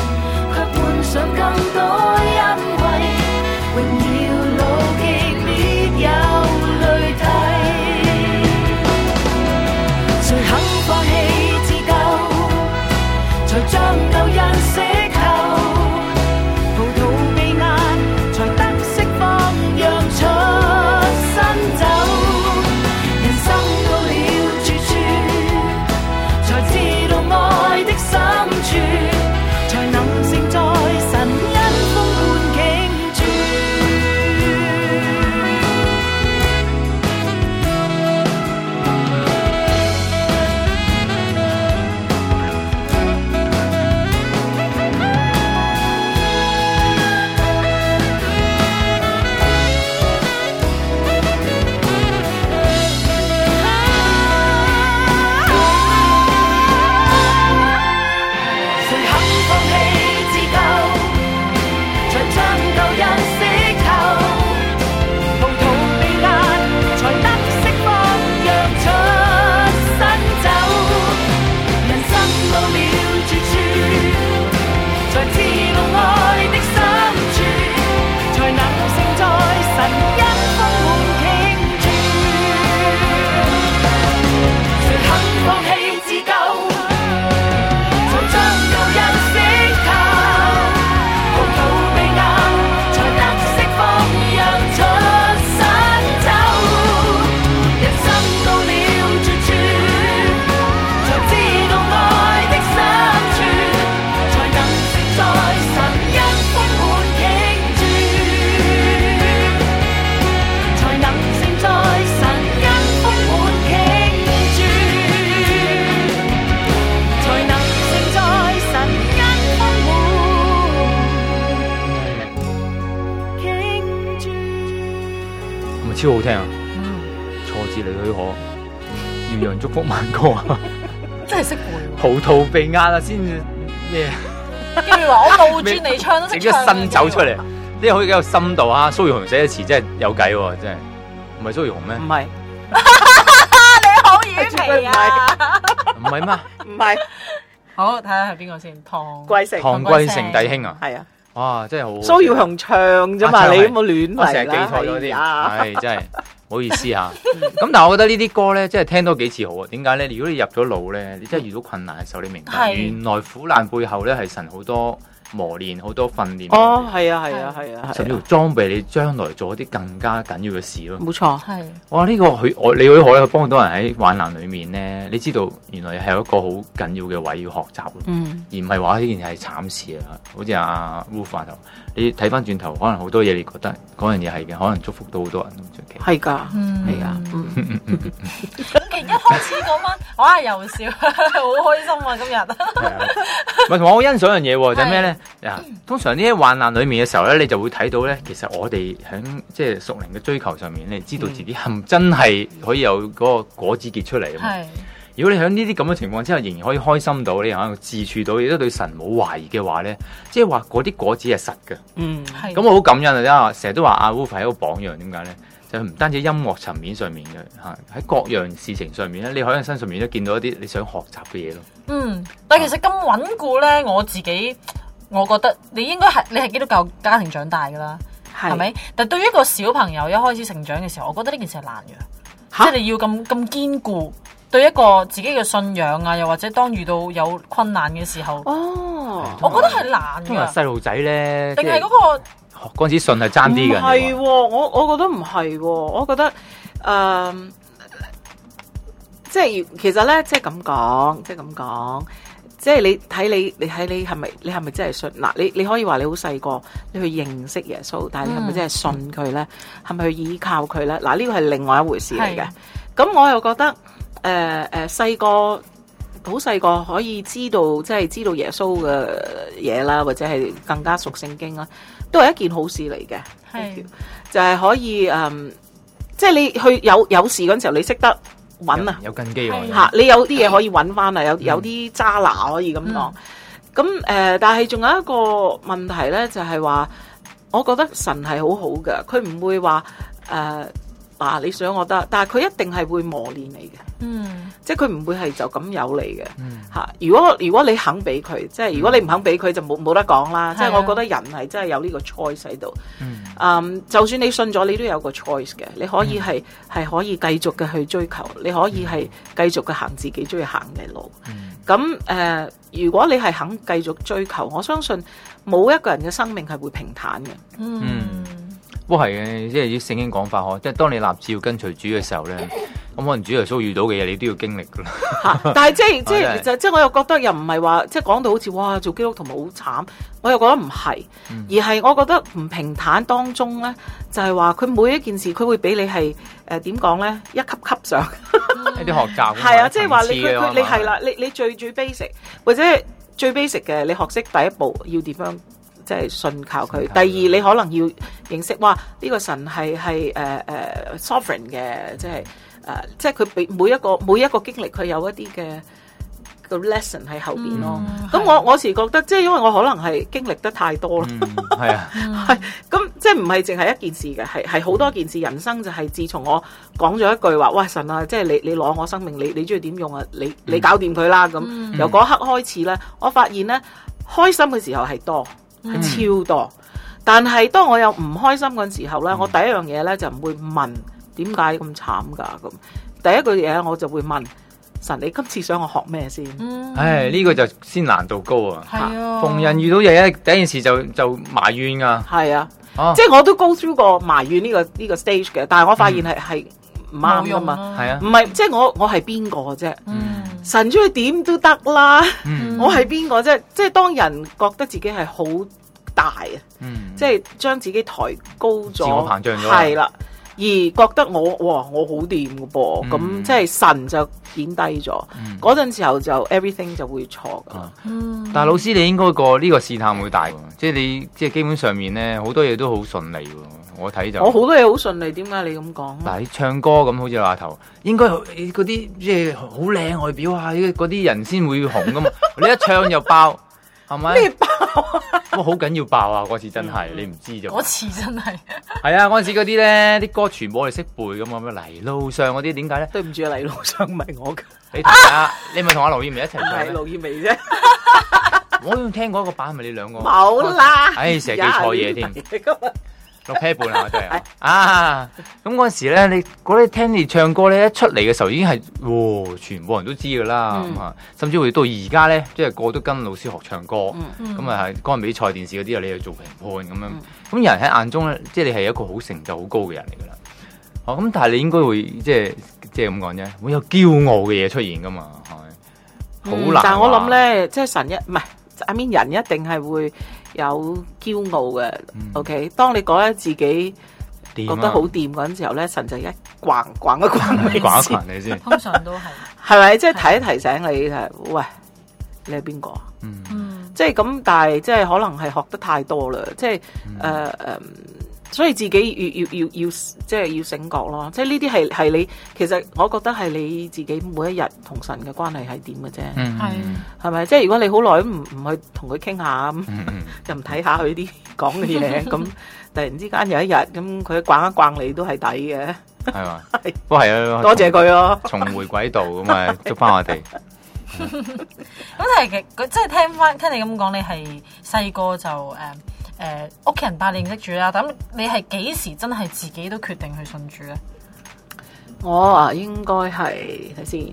超好聽啊！錯字離許可，耀陽祝福萬歌啊！ 真係識背喎。 葡萄被壓啦，先至咩？ 跟住話我倒轉你唱都識整唱。 咗新酒出嚟，呢個可以幾有深度啊！蘇玉紅寫嘅詞真係有計喎，真係唔係蘇玉紅咩？ 唔係， 你好語皮啊！ 唔係咩？ 唔係， 好睇下係邊個先？唐貴城， 唐貴成弟兄啊！ 係啊， 哇，真係好好蘇耀紅唱啫嘛，你冇亂嚟啦。 我成日記錯咗添， 係啊係真係唔好意思嚇。咁但係我覺得呢啲歌咧，真係聽多幾次好啊。點解咧？如果你入咗腦咧，你真係遇到困難嘅時候，你明白係原來苦難背後咧係神好多磨練、好多訓練。 哦，係啊，係啊，係啊， 甚至乎裝備你將來做一啲更加緊要嘅事咯。 冇錯。 係哇！呢個你許可咧，幫到人喺患難裏面咧，你知道原來係有一個好緊要嘅位要學習咯。而唔係話呢件事係慘事啊！好似阿 Wolf 話頭，你睇翻轉頭，可能好多嘢你覺得嗰樣嘢係嘅，可能祝福到好多人都唔出奇。 係㗎，係啊。 咁其實一開始嗰晚，我係又笑，好開心啊！今日唔係同埋我好欣賞一樣嘢喎，就係咩咧？通常呢啲患難裏面嘅時候咧，你就會睇到咧，其實我哋喺即係屬靈嘅追求上面，你知道自己係真係可以有嗰個果子結出嚟啊嘛。如果你喺呢啲咁嘅情況之下，仍然可以開心到，你可以自處到，亦都對神冇懷疑嘅話咧，即係話嗰啲果子係實嘅。咁我好感恩啊！成日都話阿 Wolf 係一個榜樣，點解咧？就唔單止音樂層面上面嘅嚇，喺各樣事情上面咧，你可以喺身上面都見到一啲你想學習嘅嘢咯。 但係其實咁穩固咧，我自己我覺得你應該係你係基督教家庭長大㗎啦，係咪？但係對於一個小朋友一開始成長嘅時候，我覺得呢件事係難嘅，即係你要咁堅固。對一個自己嘅信仰啊，又或者當遇到有困難嘅時候，我覺得係難嘅。 因為細路仔咧， 定係嗰個嗰陣時信係爭啲嘅。 唔係喎，我覺得唔係喎，我覺得即係其實咧，即係咁講，即係你睇你係咪真係信？嗱，你可以話你好細個，你去認識耶穌，但係你係咪真係信佢咧？係咪去依靠佢咧？嗱，呢個係另外一回事嚟嘅。咁我又覺得。細個好細個可以知道，即係知道耶穌嘅嘢啦，或者係更加熟聖經啦，都係一件好事嚟嘅。係就係可以即係你去有事嗰陣時候，你識得揾啊， 有根基嚇，你有啲嘢可以揾翻啊，有啲渣拿可以咁講。咁但係仲有一個問題咧，就係話，我覺得神係好好嘅，佢唔會話你想我得，但係佢一定係會磨練你嘅。即係佢唔會係就咁有你嘅嚇。如果你肯俾佢，即係如果你唔肯俾佢，就冇得講啦。即係我覺得人係真係有呢個 choice 喺度。就算你信咗，你都有個 choice 嘅。你可以係可以繼續嘅去追求，你可以係繼續嘅行自己中意行嘅路。咁如果你係肯繼續追求，我相信冇一個人嘅生命係會平坦嘅。 都係嘅，即係啲聖經講法呵，即係當你立志要跟隨主嘅時候咧，咁可能主耶穌遇到嘅嘢，你都要經歷噶啦。 但係即係我又覺得又唔係話即係講到好似哇做基督徒好慘，我又覺得唔係，而係我覺得唔平坦當中咧，就係話佢每一件事佢會俾你係點講咧，一級級上一啲學習係啊，即係話你係啦，你最 basic 或者最 basic 嘅，你學識第一步要點樣？即係信靠佢。第二，你可能要認識，哇！呢個神係sovereign 嘅，即係佢俾每一個經歷，佢有一啲嘅個 lesson 喺後邊咯。咁我時覺得，即係因為我可能係經歷得太多啦。係啊，係咁，即係唔係淨係一件事嘅，係好多件事。人生就係自從我講咗一句話，喂神啊，即係你攞我生命，你中意點用啊？你搞掂佢啦。咁由嗰刻開始咧，我發現咧，開心嘅時候係多。係超多，但係當我有唔開心嗰陣時候咧，我第一樣嘢咧就唔會問點解咁慘噶咁，第一句嘢我就會問神，你今次想我學咩先？ 呢個就先難度高啊！逢人遇到嘢第一件事就埋怨噶， 係啊，即係我都 go through 過埋怨呢個 stage 嘅，但係我發現係唔啱噶嘛，係啊，唔係即係我係邊個啫？神中意點都得啦，我係邊個啫？即係當人覺得自己係好大啊，即係將自己抬高咗， 自我膨脹咗， 係啦。 而覺得我好掂嘅噃，咁即係神就貶低咗，嗰陣時候就 everything 就會錯噶。 但係老師你應該呢個試探會大喎，即係你即係基本上面咧好多嘢都好順利喎。我睇就我好多嘢好順利，點解你咁講？ 嗱，你唱歌咁好似話頭，應該嗰啲即係好靚外表啊，嗰啲人先會紅噶嘛。你一唱就爆，係咪？ 咩爆？ 哇，好緊要爆啊！嗰次真係你唔知啫。 嗰次真係係啊，嗰陣時嗰啲咧啲歌全部我哋識背咁啊，咩泥路上嗰啲點解咧？ 對唔住啊，泥路上唔係我㗎。 你同啊，你咪同阿盧燕薇一齊唱係盧燕薇啫。 我都聽過一個版，係咪你兩個？ 冇啦。 唉，成日記錯嘢添。6 pair 半啊，真係啊！咁嗰陣時咧，你嗰啲聽你唱歌咧，一出嚟嘅時候已經係，全部人都知噶啦，甚至乎到而家咧，即係個個都跟老師學唱歌，咁啊係歌唱比賽、電視嗰啲啊，你去做評判咁樣。咁有人喺眼中咧，即係你係一個好成就好高嘅人嚟噶啦。哦，咁但係你應該會即係咁講啫，會有驕傲嘅嘢出現噶嘛，係好難。 但係我諗咧，即係神唔係I mean 人一定係會有驕傲嘅，OK。當你覺得自己覺得好掂嗰陣時候咧，神就一逛你先， 通常都係， 係咪？即係提醒你係，喂，你係邊個啊？即係咁，但係即係可能係學得太多啦，即係所以自己要即係要醒覺咯。即係呢啲係你，其實我覺得係你自己每一日同神嘅關係係點嘅啫。係咪？即係如果你好耐都唔去同佢傾下咁，又唔睇下佢啲講嘅嘢，咁突然之間有一日咁佢逛一逛你都係抵嘅。 係嘛？都係啊！ 多謝佢咯， 重回軌道咁啊，捉翻我哋。 咁但係即係聽你咁講，你係細個就屋企人帶你認識主啦，咁你係幾時真係自己都決定去信主咧？ 我啊應該係睇先，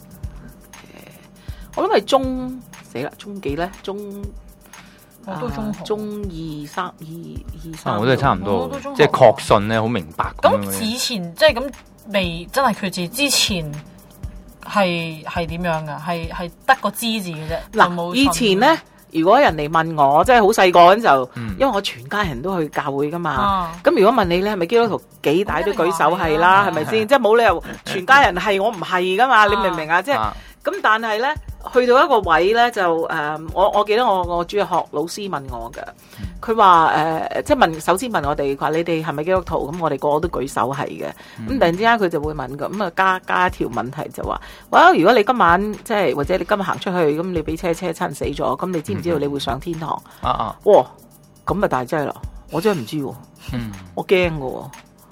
我諗係中幾咧？ 我都中學， 中二三， 我都係差唔多，即係確信咧，好明白咁以前即係咁未真係決志之前係點樣噶？係得個知字嘅啫。 嗱，以前咧。如果人哋問我，即係好細個嗰陣就，因為我全家人都去教會噶嘛。咁如果問你咧，係咪基督徒？幾大都舉手係啦，係咪先？即係冇理由全家人係我唔係噶嘛？你明唔明啊？即係咁，但係咧，去到一個位咧，就我記得我主日學老師問我嘅，佢話即係首先問我哋話你哋係咪基督徒？咁我哋個個都舉手係嘅。咁突然之間佢就會問嘅，咁啊加一條問題就話，哇！如果你今晚即係或者你今日行出去，咁你俾車親死咗，咁你知唔知道你會上天堂？哇！咁啊大劑啦！我真係唔知喎，我驚嘅喎。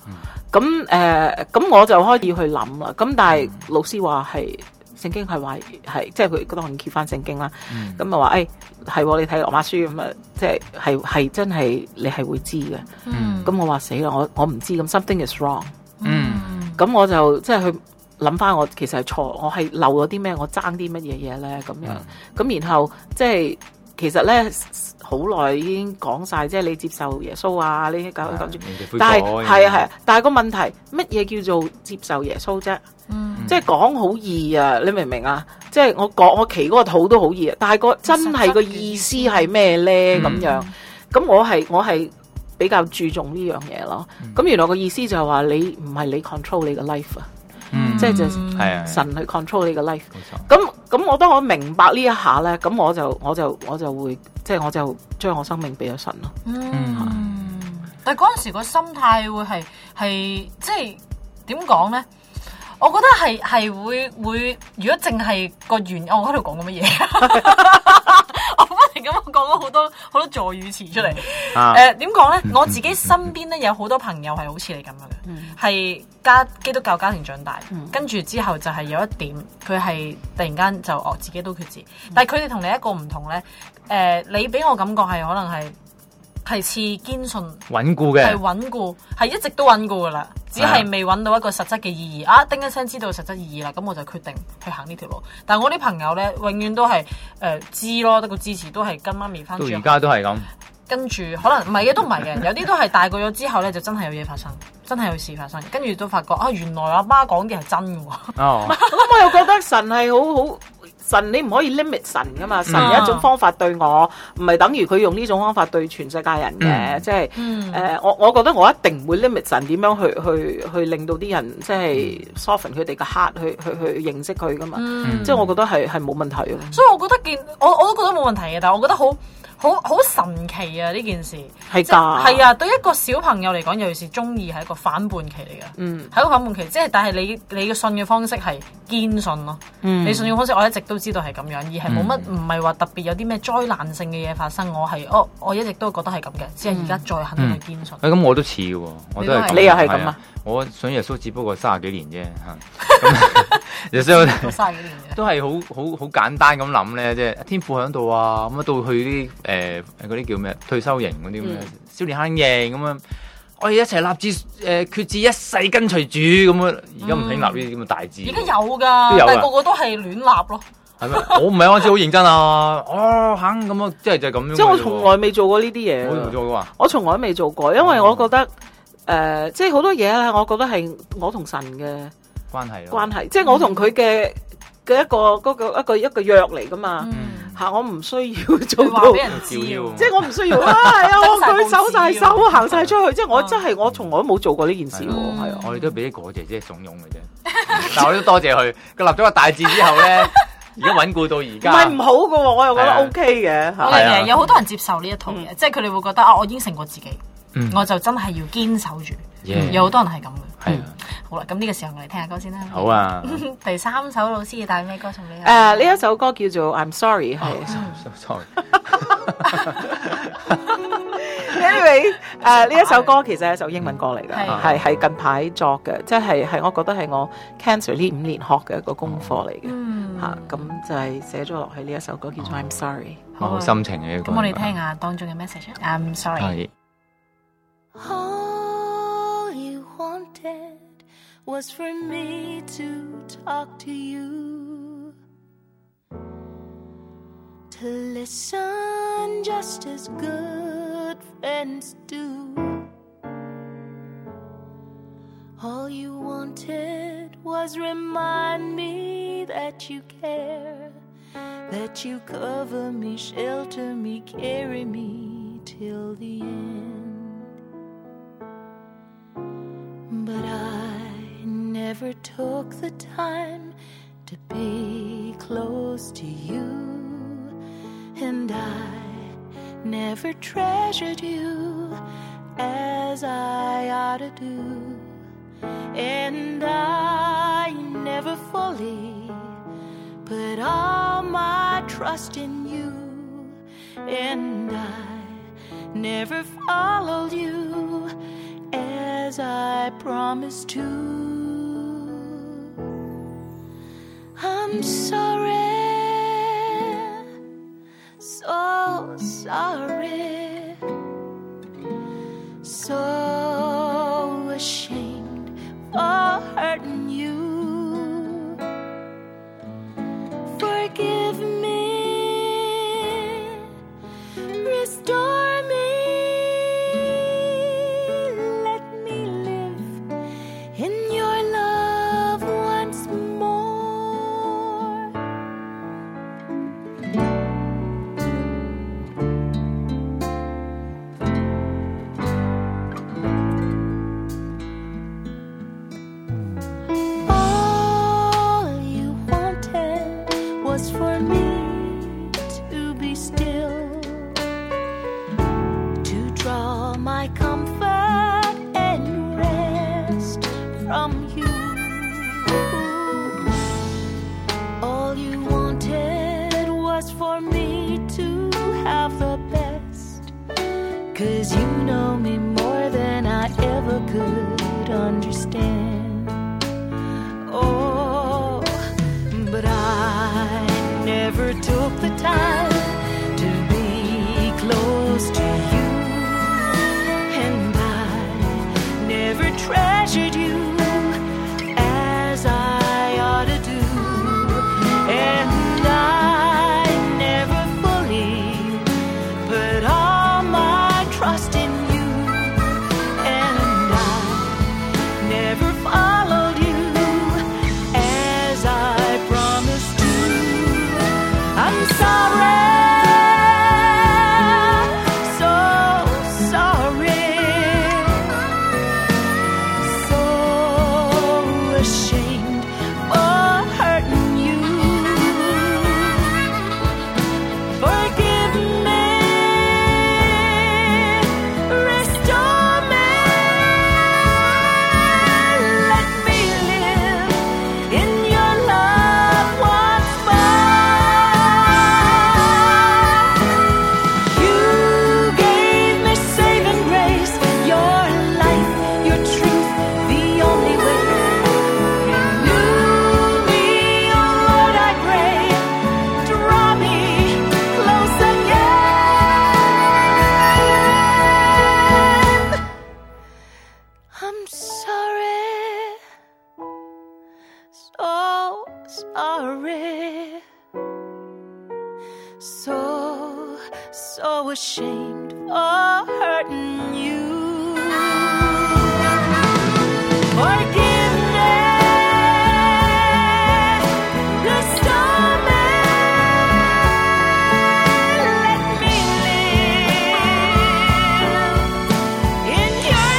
咁我就開始去諗啦。咁但係老師話係。聖經係話係，即係佢當然揭翻聖經啦。咁啊話，係你睇羅馬書咁啊，即係真係你係會知嘅。咁我話死啦，我唔知咁 something is wrong。咁我就即係去諗翻我其實係錯，我係漏咗啲咩，我爭啲乜嘢嘢咧咁樣。咁然後即係其實咧好耐已經講晒，即係你接受耶穌啊，你搞住。但係係，但係個問題乜嘢叫做接受耶穌啫？即係講好易啊，你明唔明啊？即係我祈嗰個肚都好易啊，但係真係個意思係咩咧？咁樣，咁我係比較注重呢樣嘢咯。咁原來個意思就係話你唔係你 control 你嘅 life 啊，即係就神去 control 你嘅 life。咁當我明白呢一下咧，咁我就會即係我就將我生命俾咗神咯。 但係嗰陣時個心態會係即係點講咧？我覺得係會，如果淨係個原因，我喺度講緊乜嘢？我不停咁講咗好多助語詞出嚟。點講咧？我自己身邊咧有好多朋友係好似你咁樣嘅，係基督教家庭長大，跟住之後就係有一點，佢係突然間就自己都決志。但係佢哋同你一個唔同咧，你俾我感覺係可能係似堅信穩固嘅， 係穩固，係一直都穩固噶啦，只係未揾到一個實質嘅意義啊！叮一聲知道實質意義啦，咁我就決定去行呢條路。但係我啲朋友咧，永遠都係知咯，得個支持都係跟媽咪翻。到而家都係咁。跟住可能唔係嘅，都唔係嘅，有啲都係大個咗之後咧，就真係有嘢發生，真係有事發生，跟住都發覺原來阿媽講嘅係真嘅喎。 咁我又覺得神係好神你唔可以 limit 神噶嘛，神有一種方法對我，唔係等於佢用呢種方法對全世界人嘅，即係我覺得我一定唔會 limit 神點樣去令到啲人即係 soften 佢哋嘅 heart 去認識佢噶嘛，即係我覺得係冇問題咯。 所以我覺得我都覺得冇問題嘅，但係我覺得好神奇啊！呢件事係㗎， 係啊，對一個小朋友嚟講，尤其是中二係一個反叛期嚟嘅，係一個反叛期，即係但係你嘅信嘅方式係堅信咯，你信嘅方式我一直都知道係咁樣，而係冇乜唔係話特別有啲咩災難性嘅嘢發生，我一直都覺得係咁嘅，只係而家再肯定去堅信。 咁我都似嘅喎，我都係你又係咁啊？ 我信耶穌只不過30幾年啫嚇，耶穌 30幾年嘅都係好簡單咁諗咧，即係天父喺度啊，咁到去啲嗰啲叫咩退休營嗰啲咩少年坑營咁樣，我哋一齊立志決志一世跟隨主咁樣，而家唔興立呢啲咁嘅大志。 而家有㗎，但係個個都係亂立咯。 係咩？我唔係我好認真啊！肯咁啊，即係就係咁樣。 即係我從來未做過呢啲嘢。 我冇做過啊！ 我從來未做過，因為我覺得即係好多嘢咧，我覺得係我同神嘅關係，即係我同佢嘅一個約嚟噶嘛。我唔需要做到俾人知， 即係我唔需要我佢手晒手行晒出去，即係我從來都冇做過呢件事。係啊， 我哋都俾啲果姐姐慫恿嘅啫。但係我都多謝佢，佢立咗個大志之後咧。而家穩固到而家， 唔係唔好嘅喎，我又覺得 OK 嘅。 係有好多人接受呢一套嘢，即係佢哋會覺得我應承過自己，我就真係要堅守住。有好多人係咁嘅。好啦，咁呢個時候我哋聽下歌先啦。 好啊。第 3首老師要帶咩歌送俾你？ 呢一首歌叫做 I'm Sorry， 係。 Sorry。 Anyway， 呢一首歌其實係一首英文歌嚟嘅，係近排作嘅，即係我覺得係我 Cancer 呢5年學嘅一個功課嚟嘅，咁就係寫咗落去呢一首歌叫做 I'm Sorry。 好心情嘅一個。 咁我哋聽下當中嘅 message。I'm sorry。 All you wanted was for me to talk to you, to listen just as good friends do. All you wanted was remind me that you care, that you cover me, shelter me, carry me till the end. But I never took the time to be close to you, and I never treasured you as I ought to do, and I never fully put all my trust in you, and I never followed you as I promised to. I'm sorry, so sorry, so ashamed for hurting you. Forgive me, restore me, let me live in your love once more. All you wanted was for me to be still, to draw my comfort and rest from you. All you wanted was for me to have the best, 'cause you know me more than I ever could understand. Oh, but I never took the time to be close to you, and I never treasured you as I ought to do, and I never fully put all my trust in you, and I never followed you as I promised to. ashamed for hurting you. Forgiveness, restore me, let me live in your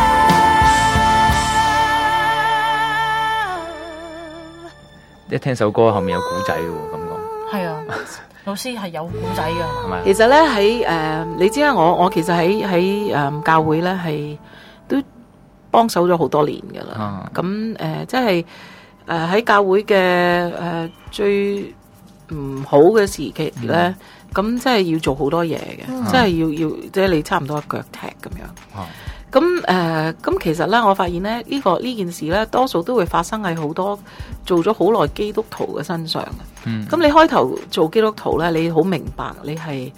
love. 一聽首歌後面有古仔喎，咁講。 係啊，老師係有古仔㗎， 係咪？ 其實咧喺你知啦，我其實喺教會咧係都幫手咗好多年㗎啦。咁即係喺教會嘅最唔好嘅時期咧，咁即係要做好多嘢嘅，即係要即係你差唔多一腳踢咁樣。咁其實咧，我發現咧呢件事咧，多數都會發生喺好多做咗好耐基督徒嘅身上嘅。咁你開頭做基督徒咧，你好明白你係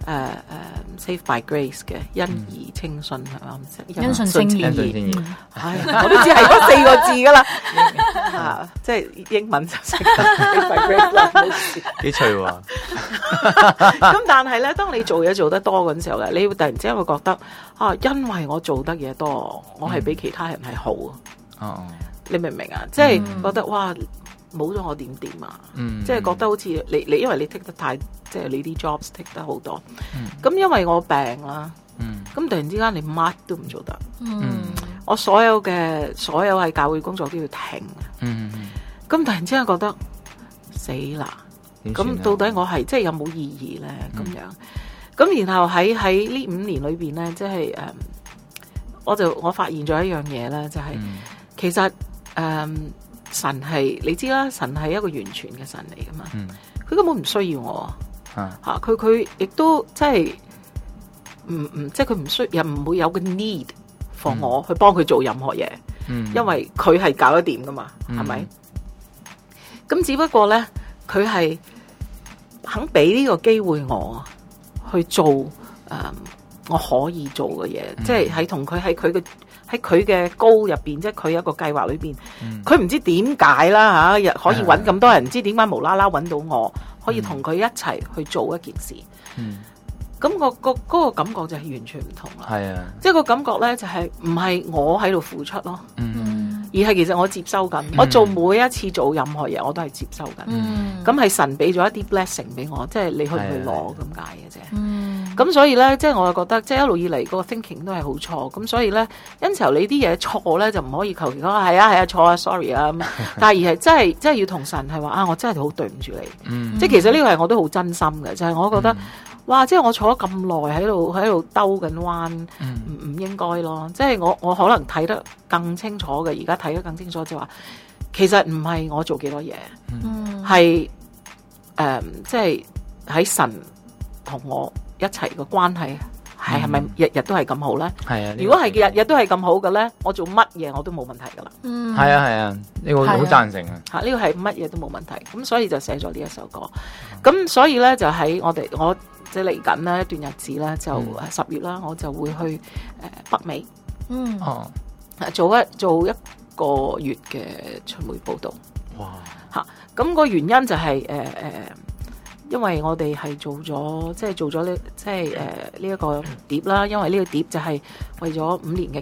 saved by grace 嘅，因而稱信係嘛？ 因信稱義。 係，我都知係嗰4個字噶啦。即係英文就識得 saved by grace 啦，冇事。 幾趣喎！ 咁但係咧，當你做嘢做得多嗰陣時候咧，你會突然之間會覺得因為我做得嘢多，我係比其他人係好啊。你明唔明啊？即係覺得哇，冇咗我點啊？即係覺得好似你因為你 take 得太，即係你啲 jobs take 得好多。咁因為我病啦，咁突然之間你乜都唔做得。我所有喺教會工作都要停。咁突然之間覺得死啦！咁到底我係即係有冇意義咧？咁樣咁，然後喺呢5年裏邊咧，即係我發現咗一樣嘢咧，就係其實神係你知啦，神係一個完全嘅神嚟噶嘛，佢根本唔需要我佢亦都即係即係佢唔需又唔會有個 need for 我去幫佢做任何嘢，因為佢係搞得掂噶嘛，係咪？咁只不過咧，佢係肯俾呢個機會我去做我可以做嘅嘢，即係喺同佢喺佢嘅高入邊，即係佢一個計劃裏邊，佢唔知點解啦嚇，可以揾咁多人，唔知點解無啦啦揾到我，可以同佢一齊去做一件事。咁嗰個感覺就係完全唔同啦。係啊，即係個感覺咧就係唔係我喺度付出咯。而係其實我接收緊，我做每一次做任何嘢，我都係接收緊。咁係神俾咗一啲 blessing 俾我，即係你去唔去攞咁解嘅啫。咁所以咧，即係我就覺得，即係一路以嚟嗰個 thinking 都係好錯。咁所以咧，因時候你啲嘢錯咧，就唔可以求其講係啊錯啊 sorry 啊咁。但係而係真係要同神係話我真係好對唔住你。即係其實呢個係我都好真心嘅，就係我覺得。哇！即係我坐咗咁耐喺度兜緊彎，唔應該咯。即係我可能睇得更清楚嘅，而家睇得更清楚就話，其實唔係我做幾多嘢，係即係喺神同我一齊嘅關係係咪日日都係咁好咧？係啊！如果係日日都係咁好嘅咧，我做乜嘢我都冇問題噶啦。 係啊，呢個好贊成啊！ 呢個係乜嘢都冇問題，咁所以就寫咗呢一首歌。咁所以咧就喺我即係嚟緊呢一段日子咧，就10月啦，我就會去北美，做一個月嘅傳媒報導。哇！咁個原因就係因為我哋係做咗呢一個碟啦，因為呢個碟就係為咗5年嘅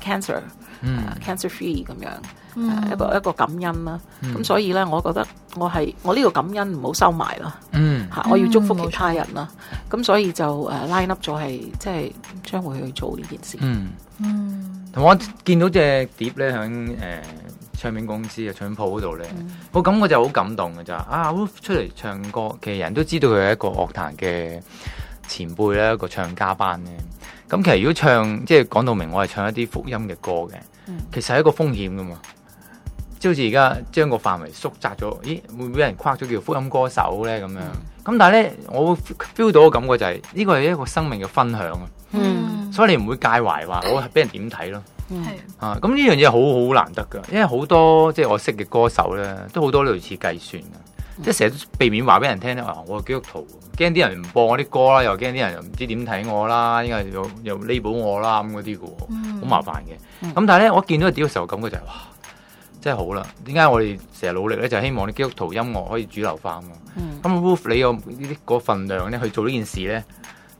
cancer free 咁樣。一個感恩啦，咁所以咧，我覺得我呢個感恩唔好收埋啦，我要祝福其他人啦，咁所以就line up 咗係即係將會去做呢件事。 同我見到隻碟咧喺唱片公司嘅唱片鋪嗰度咧，我感覺就好感動嘅咋Wolf 出嚟唱歌嘅人都知道佢係一個樂壇嘅前輩咧，一個唱家班咧。咁其實如果唱即係講到明，我係唱一啲福音嘅歌嘅，其實係一個風險噶嘛。即好似而家將個範圍縮窄咗，咦會唔會俾人框咗叫福音歌手咧咁樣？咁但係咧，我會 feel 到嘅感覺就係呢個係一個生命嘅分享啊！所以你唔會介懷話我係俾人點睇咯。咁呢樣嘢好難得噶，因為好多即係我識嘅歌手咧，都好多類似計算嘅，即係成日都避免話俾人聽咧。我係基督徒，驚啲人唔播我啲歌啦，又驚啲人又唔知點睇我啦，應該又 label 我啦咁嗰啲嘅喎，好麻煩嘅。咁但係咧，我見到個碟嘅時候，感覺就係哇！真係好啦，點解我哋成日努力咧？就係希望啲基督徒音樂可以主流化啊嘛。咁Wolf 你有呢啲個份量咧去做呢件事咧，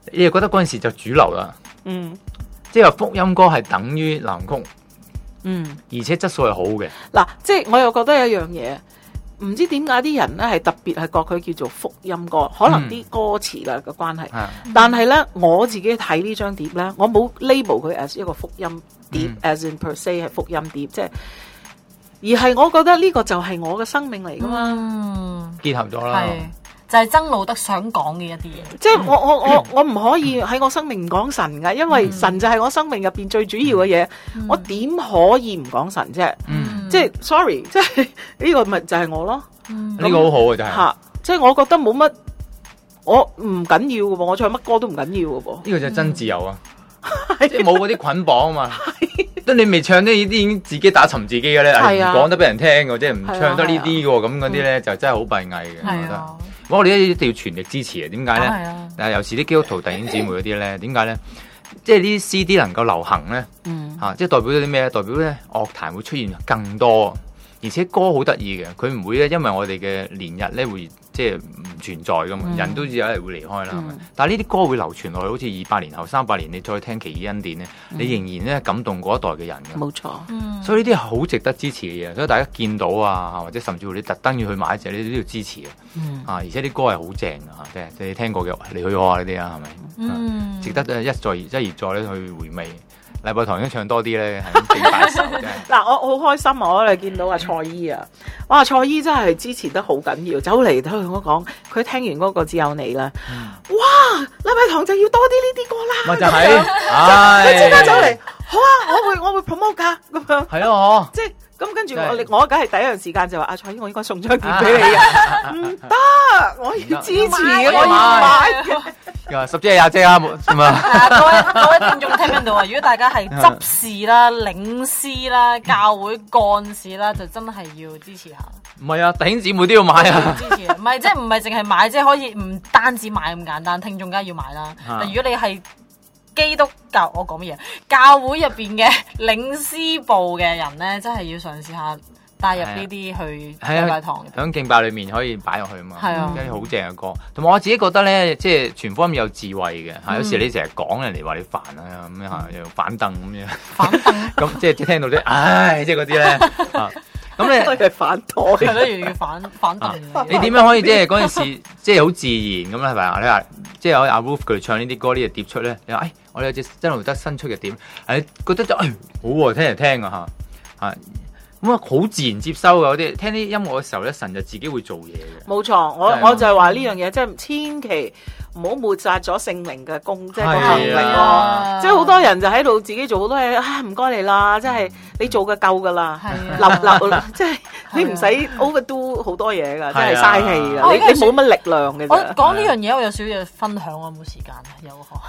你又覺得嗰陣時就主流啦。即係話福音歌係等於流行曲。而且質素係好嘅。 嗱，即係我又覺得有一樣嘢，唔知點解啲人咧係特別係覺佢叫做福音歌，可能啲歌詞啦嘅關係。但係咧，我自己睇呢張碟咧，我冇 label 佢 as 一個福音碟，as in per se 係福音碟，即係而係我覺得呢個就係我嘅生命嚟噶嘛， 結合咗啦。 就係曾路德想講嘅一啲嘢， 即係我唔可以喺我生命唔講神㗎，因為神就係我生命入邊最主要嘅嘢，我點可以唔講神啫？即係 sorry， 即係呢個咪就係我咯。 呢個好好嘅就係， 即係我覺得冇乜，我唔緊要嘅噃，我唱乜歌都唔緊要嘅噃。 呢個就係真自由啊！即係冇嗰啲捆綁啊嘛。得你未唱呢啲已經自己打沉自己嘅咧，唔講得俾人聽嘅，即係唔唱得呢啲嘅咁嗰啲咧就真係好閉翳嘅。我覺得，我哋一定要全力支持啊！點解咧？尤其是啲基督徒弟兄姊妹嗰啲咧，點解咧？即係呢啲 CD 能夠流行咧，即係代表咗啲咩咧？代表咧樂壇會出現更多，而且歌好得意嘅，佢唔會咧因為我哋嘅年日咧會即係唔存在噶嘛，人都有一日會離開啦。但係呢啲歌會流傳落去，好似200年後、300年，你再聽奇異恩典咧，你仍然咧感動嗰一代嘅人嘅。 冇錯， 所以呢啲係好值得支持嘅嘢，所以大家見到啊，或者甚至乎你特登要去買一隻，你都要支持嘅。而且啲歌係好正嘅，即係你聽過嘅你去我啊呢啲啊，係咪？值得一而再咧去回味。禮拜堂應該唱多啲咧，係勁大手啫。 嗱，我好開心啊！我哋見到阿蔡姨啊，哇！蔡姨真係支持得好緊要，走嚟同我講，佢聽完嗰個只有你啦。哇！禮拜堂就要多啲呢啲歌啦。 咪就係， 佢即刻走嚟，好啊！我會 promote 㗎咁樣。 係啊， 即係咁跟住我梗係第一樣時間就話阿蔡姨，我應該送張碟俾你啊！唔得，我要支持嘅，我要買嘅。 10隻20隻啊，係嘛？ 各位聽眾聽唔聽到啊？如果大家係執事啦、領詩啦、教會幹事啦，就真係要支持下。 唔係啊，弟兄姊妹都要買啊！ 支持，唔係即係唔係淨係買，即係可以唔單止買咁簡單，聽眾梗係要買啦。但如果你係基督教，我講乜嘢？教會入邊嘅領詩部嘅人咧，真係要嘗試下帶入呢啲去禮拜堂， 響敬拜裏面可以擺落去啊嘛，啲好正嘅歌。同埋我自己覺得咧，即係傳福音有智慧嘅，有時你成日講人哋話你煩啊咁樣又反凳咁樣， 反凳咁即係聽到啲唉，即係嗰啲咧咁咧係反台， 係咯，要反凳。 你點樣可以即係嗰陣時即係好自然咁咧？係咪啊？你話即係阿 Wolf 佢唱呢啲歌呢隻碟出咧，你話我哋有隻真路德新出嘅碟，覺得就好喎，聽嚟聽啊嚇咁啊，好自然接收嘅嗰啲，聽啲音樂嘅時候咧，神就自己會做嘢嘅。 冇錯，我就係話呢樣嘢，即係千祈唔好抹殺咗聖靈嘅功，即係個能力咯。即係好多人就喺度自己做好多嘢，唔該你啦，即係你做嘅夠噶啦，立即係你唔使 overdo 好多嘢噶，真係嘥氣噶，你冇乜力量嘅。 我講呢樣嘢，我有少少嘢分享，我冇時間有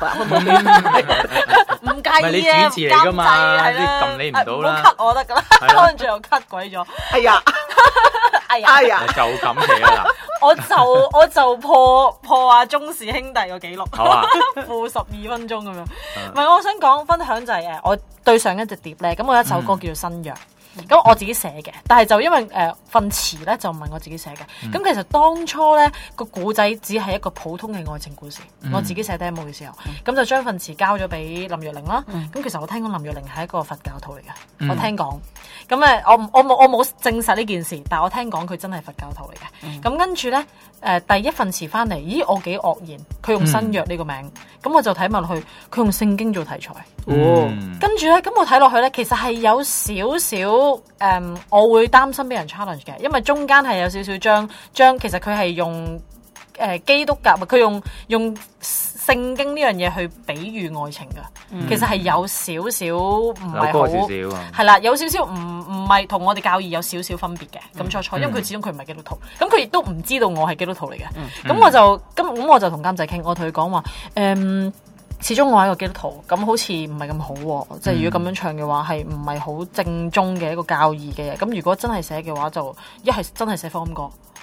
唔介意啊， 你主持嚟噶嘛，啲撳你唔到啦， 唔好 cut 我得噶啦，跟住又 cut 鬼咗， 哎呀， 就咁嚟啦。 我就破阿鍾氏兄弟個紀錄，負12分鐘咁樣。唔係，我想講分享就係我對上一隻碟咧，咁我有一首歌叫做《新約》。咁我自己寫嘅，但係就因為份詞咧就唔係我自己寫嘅。咁其實當初咧個古仔只係一個普通嘅愛情故事，我自己寫 demo 嘅時候，咁就將份詞交咗俾林若寧啦。咁其實我聽講林若寧係一個佛教徒嚟嘅，我聽講。咁我冇證實呢件事，但係我聽講佢真係佛教徒嚟嘅。咁跟住咧第一份詞翻嚟，咦我幾愕然，佢用新約呢個名，咁我就睇埋落去，佢用聖經做題材。跟住咧，咁我睇落去咧，其實係有少少我會擔心俾人 challenge 嘅，因為中間係有少少將其實佢係用基督教，佢用聖經呢樣嘢去比喻愛情㗎，其實係有少少唔係好，係啦，有少少唔係同我哋教義有少少分別嘅，咁錯，因為佢始終佢唔係基督徒，咁佢亦都唔知道我係基督徒嚟嘅，咁我就同監製傾，我同佢講話始終我係一個基督徒，咁好似唔係咁好喎，即係如果咁樣唱嘅話，係唔係好正宗嘅一個教義嘅嘢？咁如果真係寫嘅話，就一係真係寫福音歌，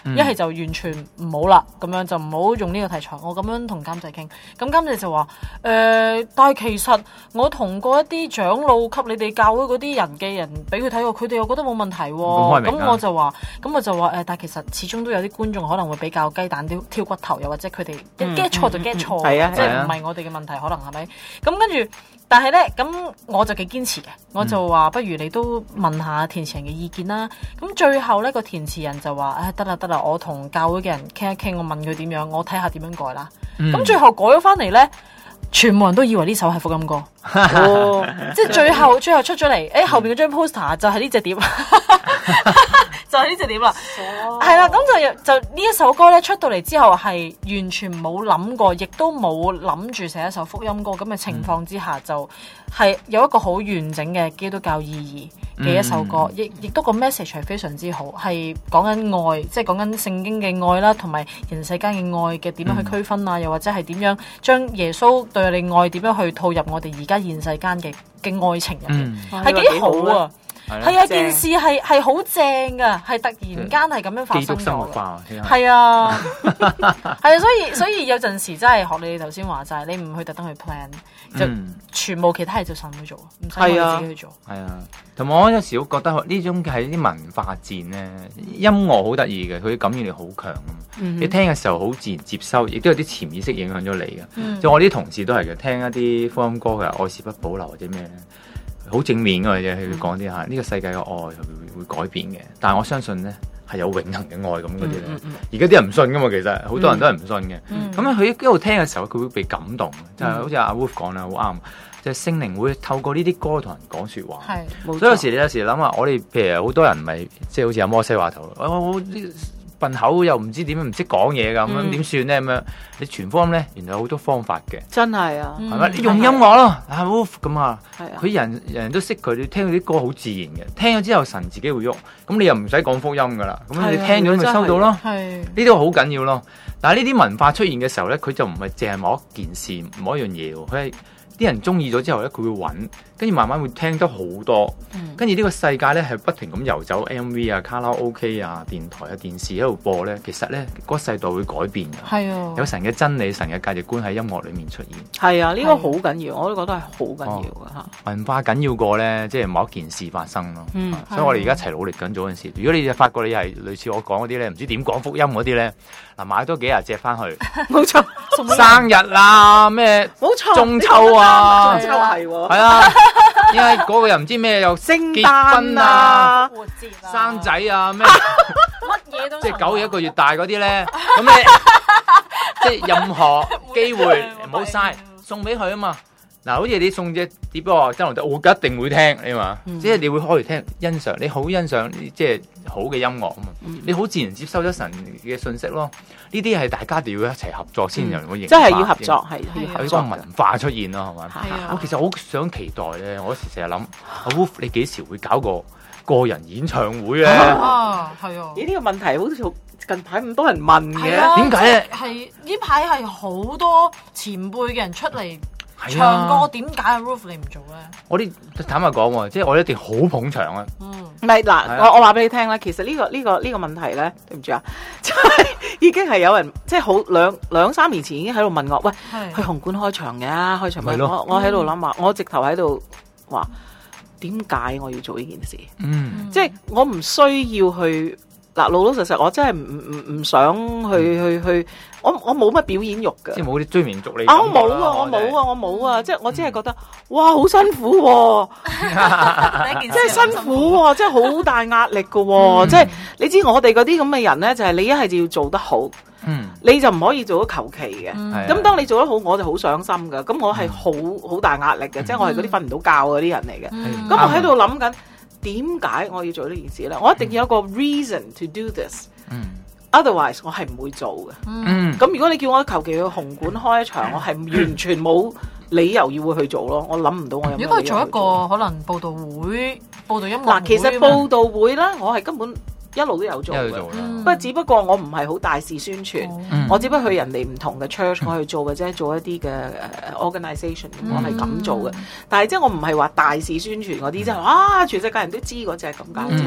一係就完全唔好啦，咁樣就唔好用呢個題材。我咁樣同監製傾，咁監製就話但係其實我同過一啲長老級你哋教會嗰啲人嘅人俾佢睇過，佢哋又覺得冇問題喎。咁我就話，但係其實始終都有啲觀眾可能會比較雞蛋挑骨頭，又或者佢哋一 get 錯就 get 錯，即係唔係我哋嘅問題，可能係咪？咁跟住，但係咧，咁我就幾堅持嘅，我就話不如你都問下填詞人嘅意見啦。咁最後咧個填詞人就話：得啦，我同教會嘅人傾一傾，我問佢點樣，我睇下點樣改啦。咁最後改咗翻嚟咧，全部人都以為呢首係福音歌，即係最後出咗嚟，後邊嗰張 poster 就係呢隻碟。就係呢隻碟啦，係啦，咁就呢一首歌咧出到嚟之後係完全冇諗過，亦都冇諗住寫一首福音歌咁嘅情況之下，就係有一個好完整嘅基督教意義嘅一首歌，亦都個 message 係非常之好，係講緊愛，即係講緊聖經嘅愛啦，同埋人世間嘅愛嘅點樣去區分啊，又或者係點樣將耶穌對我哋愛點樣去套入我哋而家現世間嘅愛情入面，係幾好啊！係啊，件事係好正噶，係突然間係咁樣發生咗嘅。係啊，係啊，所以有陣時真係學你哋頭先話齋，你唔去特登去 plan，就全部其他嘢就神去做，唔使我自己去做。係啊， 同埋我有時會覺得呢種係啲文化戰咧，音樂好得意嘅，佢感染力好強。你聽嘅時候好自然接收，亦都有啲潛意識影響咗你嘅。就我啲同事都係嘅，聽一啲福音歌嘅愛是不保留或者咩咧。好正面嘅啫，佢講啲呢個世界嘅愛會改變嘅，但係我相信咧係有永恆嘅愛咁嗰啲咧。而家啲人唔信噶嘛，其實好多人都係唔信嘅。咁佢一路聽嘅時候，佢會被感動，就係好似阿 Wolf 講啦，好啱，就係聖靈會透過呢啲歌同人講説話。係，所以你有時諗下，我哋譬如好多人咪即係好似阿摩西話頭，我笨口又唔知點樣，唔識講嘢㗎，咁樣點算咧？咁樣你傳福音咧，原來有好多方法嘅。 真係啊， 係咪？你用音樂咯，咁啊，佢人人都識佢，你聽佢啲歌好自然嘅。聽咗之後，神自己會喐，咁你又唔使講福音㗎啦。咁你聽咗咪收到咯。呢啲好緊要咯。但係呢啲文化出現嘅時候咧，佢就唔係淨係某一件事、某一樣嘢喎，佢係啲人中意咗之後咧，佢會揾，跟住慢慢會聽得好多，跟住呢個世界咧係不停咁遊走 MV 啊、卡拉 OK 啊、電台啊、電視喺度播咧，其實咧嗰個世代會改變㗎。係啊，有神嘅真理、神嘅價值觀喺音樂裏面出現。係啊，呢個好緊要，我都覺得係好緊要㗎嚇。文化緊要過咧，即係某一件事發生咯。所以我哋而家一齊努力緊做嗰陣時。如果你發覺你係類似我講嗰啲咧，唔知點講福音嗰啲咧，嗱買多幾廿隻翻去，冇錯，生日啦咩，冇錯，中秋啊，中秋係喎，係啊。因為嗰個又唔知咩又聖誕啊、活節啊、生仔啊咩，乜嘢都即係狗一個月大嗰啲咧，咁你即係任何機會唔好嘥，送俾佢啊嘛。嗱，好似你送隻碟俾我，真係我一定會聽你嘛，即係你會開嚟聽欣賞，你好欣賞即係好嘅音樂啊嘛，你好自然接收咗神嘅信息咯。呢啲係大家一定要一齊合作先有個型，真係要合作，係有個文化出現咯，係咪？我其實好想期待咧，我成日諗阿 Wolf 你幾時會搞個人演唱會咧？啊，係啊！咦，呢個問題好似近排咁多人問嘅，點解咧？係呢排係好多前輩嘅人出嚟唱歌，點解阿 Wolf 你唔做咧？我啲坦白講喎，即係我一定好捧場啊！唔係嗱，我話俾你聽啦，其實呢個問題咧，對唔住啊，就係已經係有人即係好兩三年前已經喺度問我，喂，去紅館開場嘅，開場咪我喺度諗話，我直頭喺度話點解我要做呢件事？即係我唔需要去嗱，老老實實，我真係唔想去。我冇乜表演欲㗎，即係冇啲追名逐利。我冇啊！即係我只係覺得，哇，好辛苦喎！即係辛苦喎，即係好大壓力㗎喎！即係你知我哋嗰啲咁嘅人咧，就係你一係就要做得好，你就唔可以做得求其嘅。咁當你做得好，我就好上心㗎。咁我係好大壓力嘅，即係我係嗰啲瞓唔到覺嗰啲人嚟嘅。咁我喺度諗緊點解我要做呢件事咧？我一定要有個 reason to do this。Otherwise 我係唔會做嘅。咁如果你叫我求其去紅館開一場，我係完全冇理由要會去做咯。我諗唔到我有。如果佢做一個可能報道會、報道音樂會。嗱，其實報道會咧，我係根本一路都有做嘅。不過只不過我唔係好大肆宣傳，我只不過去人哋唔同嘅 church 我去做嘅啫，做一啲嘅 organisation，我係咁做嘅。但係即係我唔係話大肆宣傳嗰啲，即係全世界人都知嗰隻咁解啫。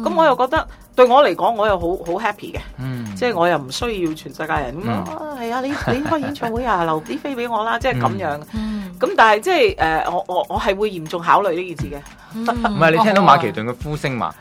咁我又覺得對我嚟講，我又好 happy 嘅，即係我又唔需要全世界人咁係啊，你開演唱會啊，留啲飛俾我啦，即係咁樣。咁但係即係我係會嚴重考慮呢件事嘅。 唔係你聽到馬其頓嘅呼聲嘛？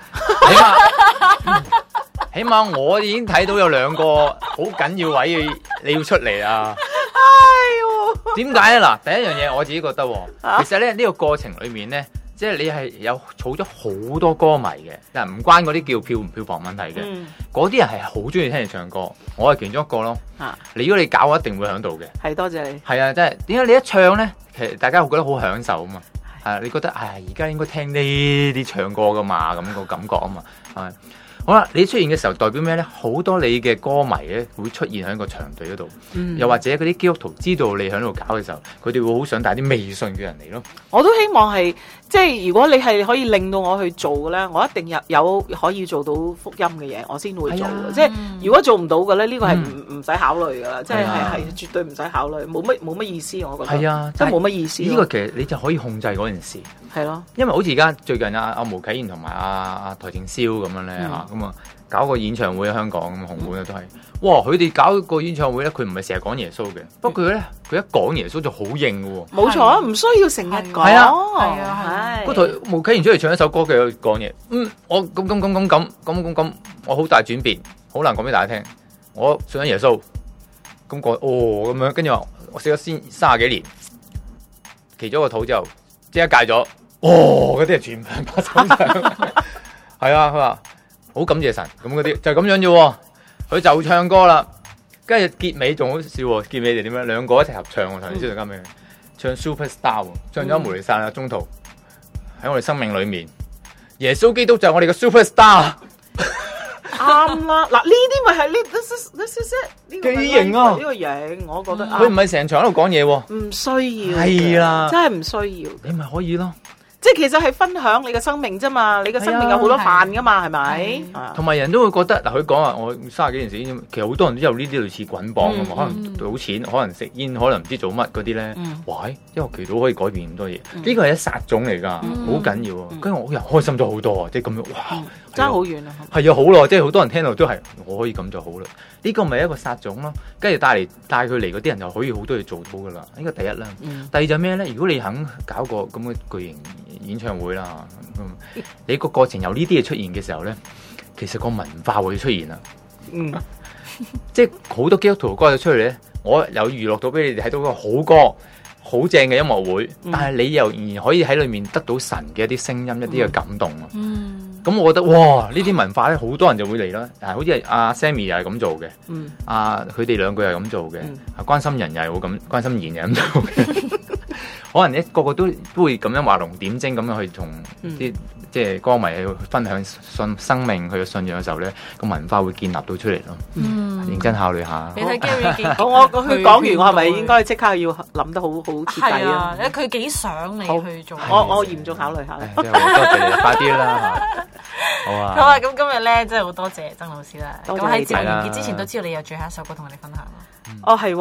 起碼我已經睇到有2個好緊要位你要出嚟啊！點解咧？嗱，第一樣嘢我自己覺得，其實咧呢個過程裏面咧，即係你係有儲咗好多歌迷嘅，但係唔關嗰啲叫票唔票房問題嘅，嗰啲人係好中意聽你唱歌，我係其中一個咯。如果你搞，我一定會響度嘅。 係多謝你。係啊，即係點解你一唱咧，其實大家會覺得好享受啊嘛。係你覺得而家應該聽呢啲唱歌噶嘛，咁個感覺啊嘛，係。好啦，你出現嘅時候代表咩咧？好多你嘅歌迷咧會出現喺個場隊嗰度，又或者嗰啲基督徒知道你喺度搞嘅時候，佢哋會好想帶啲未信嘅人嚟咯。 我都希望係即係如果你係可以令到我去做嘅咧，我一定有可以做到福音嘅嘢，我先會做嘅。即係如果做唔到嘅咧，呢個係唔使考慮噶啦，即係絕對唔使考慮，冇乜意思，我覺得。係啊，真係冇乜意思。 呢個其實你就可以控制嗰件事。 係咯， 因為好似而家最近阿毛啟賢同埋阿台正宵咁樣咧嚇，咁啊搞個演唱會喺香港咁紅館都係，哇！佢哋搞個演唱會咧，佢唔係成日講耶穌嘅，不過佢一講耶穌就好應嘅喎。 冇錯，唔需要成日講。 係啊， 係啊， 係。嗰台毛啟賢出嚟唱一首歌嘅講嘢，我咁，我好大轉變，好難講俾大家聽。我信咗耶穌，咁講咁樣，跟住話我食咗先30幾年，祈咗個肚之後，即刻戒咗。嗰啲係全部發生上，係啊！佢話好感謝神咁嗰啲，就係咁樣啫。佢就唱歌啦，跟住結尾仲好笑喎。結尾就點樣？2個一齊合唱喎，頭先知道啱未？唱 Superstar， 唱咗梅麗莎啦，中途喺我哋生命裏面，耶穌基督就係我哋嘅 Superstar。 啱啦，嗱呢啲咪係呢個幾型啊！ 呢個型，我覺得佢唔係成場喺度講嘢喎， 唔需要， 係啦， 真係唔需要， 你咪可以咯。 即係其實係分享你嘅生命啫嘛，你嘅生命有好多飯噶嘛，係咪？ 同埋人都會覺得嗱，佢講話我30幾年食煙，其實好多人都有呢啲類似滾榜噶嘛，可能賭錢，可能食煙，可能唔知做乜嗰啲咧。哇！一個祈禱可以改變咁多嘢，呢個係一殺種嚟㗎，好緊要。跟住我又開心咗好多，即係咁樣，哇！ 爭好遠啊！ 係啊，好耐，即係好多人聽到都係我可以咁就好啦。呢個咪一個殺種咯，跟住帶佢嚟嗰啲人就可以好多嘢做到噶啦。呢個第一啦，第二就咩咧？如果你肯搞個咁嘅巨型演唱會啦，你個過程有呢啲嘢出現嘅時候咧，其實個文化會出現啦。即係好多基督徒歌咗出嚟咧，我有娛樂到俾你哋睇到個好歌。好正嘅音樂會，但係你又仍然可以喺裏面得到神嘅一啲聲音、一啲嘅感動啊！咁我覺得哇，呢啲文化咧，好多人就會嚟啦。好似阿 Sammy 又係咁做嘅，佢哋2個又係咁做嘅，關心人又係會咁，關心妍又係咁做嘅。可能個個都會咁樣畫龍點睛咁樣去同啲即係歌迷去分享生命佢嘅信仰嘅時候咧，個文化會建立到出嚟咯。認真考慮下。 你睇 Gary 我佢講完，我係咪應該即刻要諗得好徹底啊？ 佢幾想你去做。 我嚴重考慮下。 多謝你，快啲啦！好啊！ 咁今日咧真係好多謝曾老師啦。咁喺節目完結之前都知道你有最後一首歌同我哋分享。 係，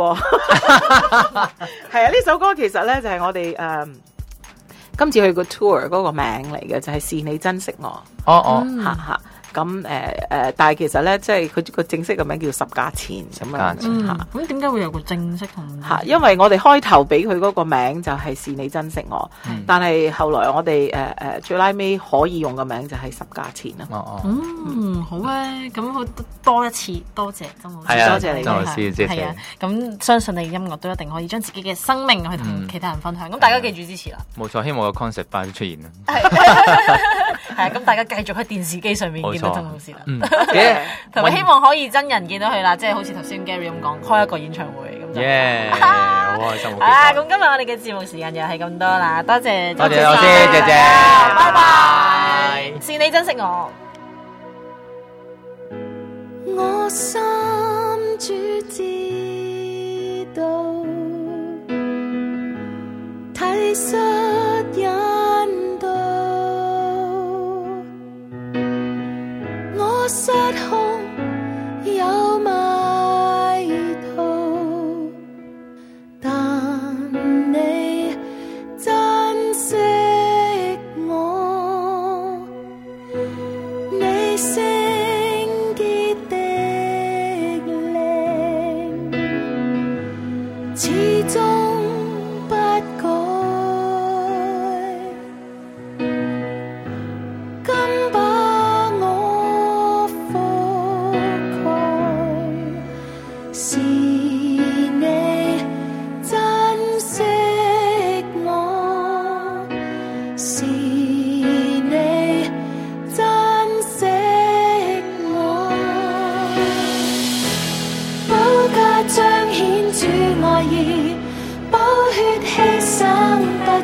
係啊！呢首歌其實咧就係我哋今次去個 tour 嗰個名嚟嘅，就係是你珍惜我。吓。咁但係其實咧，即係佢個正式嘅名叫十價錢咁樣嚇。 咁點解會有個正式同嚇？因為我哋開頭俾佢嗰個名就係是你珍惜我，但係後來我哋最拉尾可以用嘅名就係十價錢啦。 好咧，咁好多一次多謝曾老師， 多謝你， 曾老師，謝謝。 係啊，咁相信你音樂都一定可以將自己嘅生命去同其他人分享。咁大家記住支持啦。冇錯，希望個 concept 快啲出現啦。 係啊，咁大家繼續喺電視機上面見到曾老師啦，同埋嗯希望可以真人見到佢啦，即係好似頭先 Gary 咁講，開一個演唱會咁就。 好開心！ 咁今日我哋嘅節目時間又係咁多啦，多謝老師，謝謝， 拜拜，是你珍惜我。 我心主知道，體恤引導，我失控有迷途，但你珍惜我，你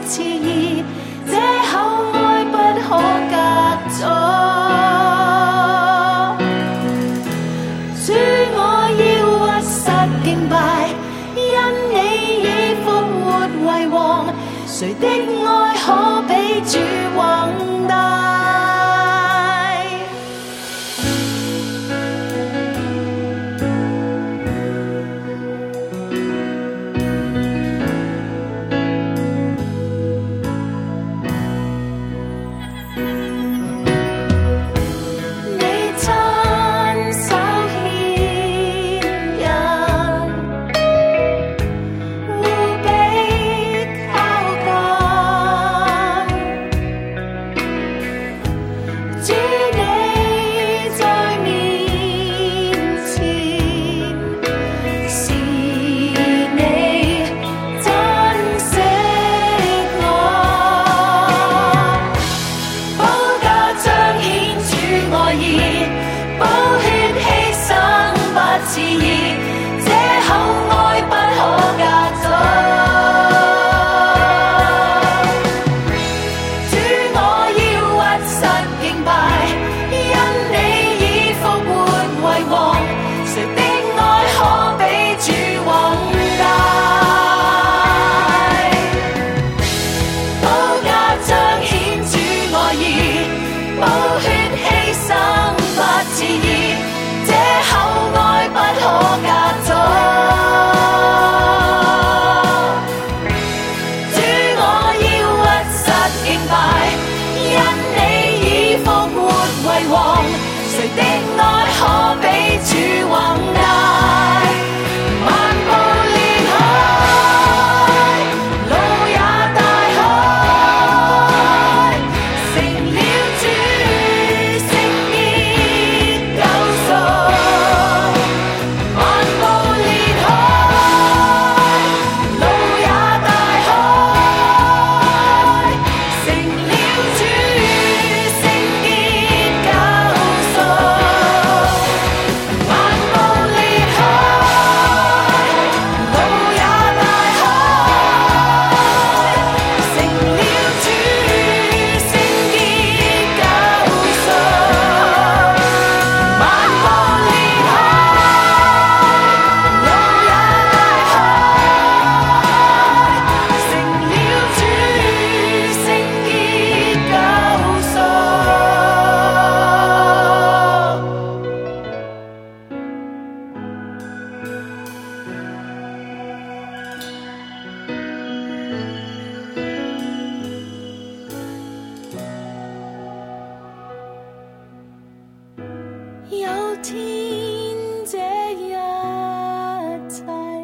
遲疑，這口愛不可隔阻。主，我要屈膝敬拜，因你已復活為王，誰的愛可比主宏大？有天這一切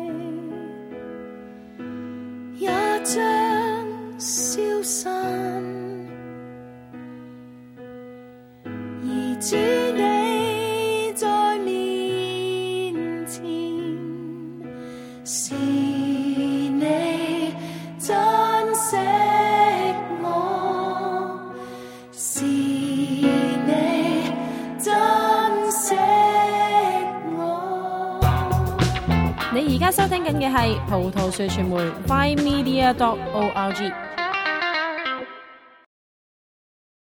也將消散，而主你在面前，是你珍惜我，是你珍惜我。 你而家收聽緊嘅係葡萄樹傳媒 FindMedia.org。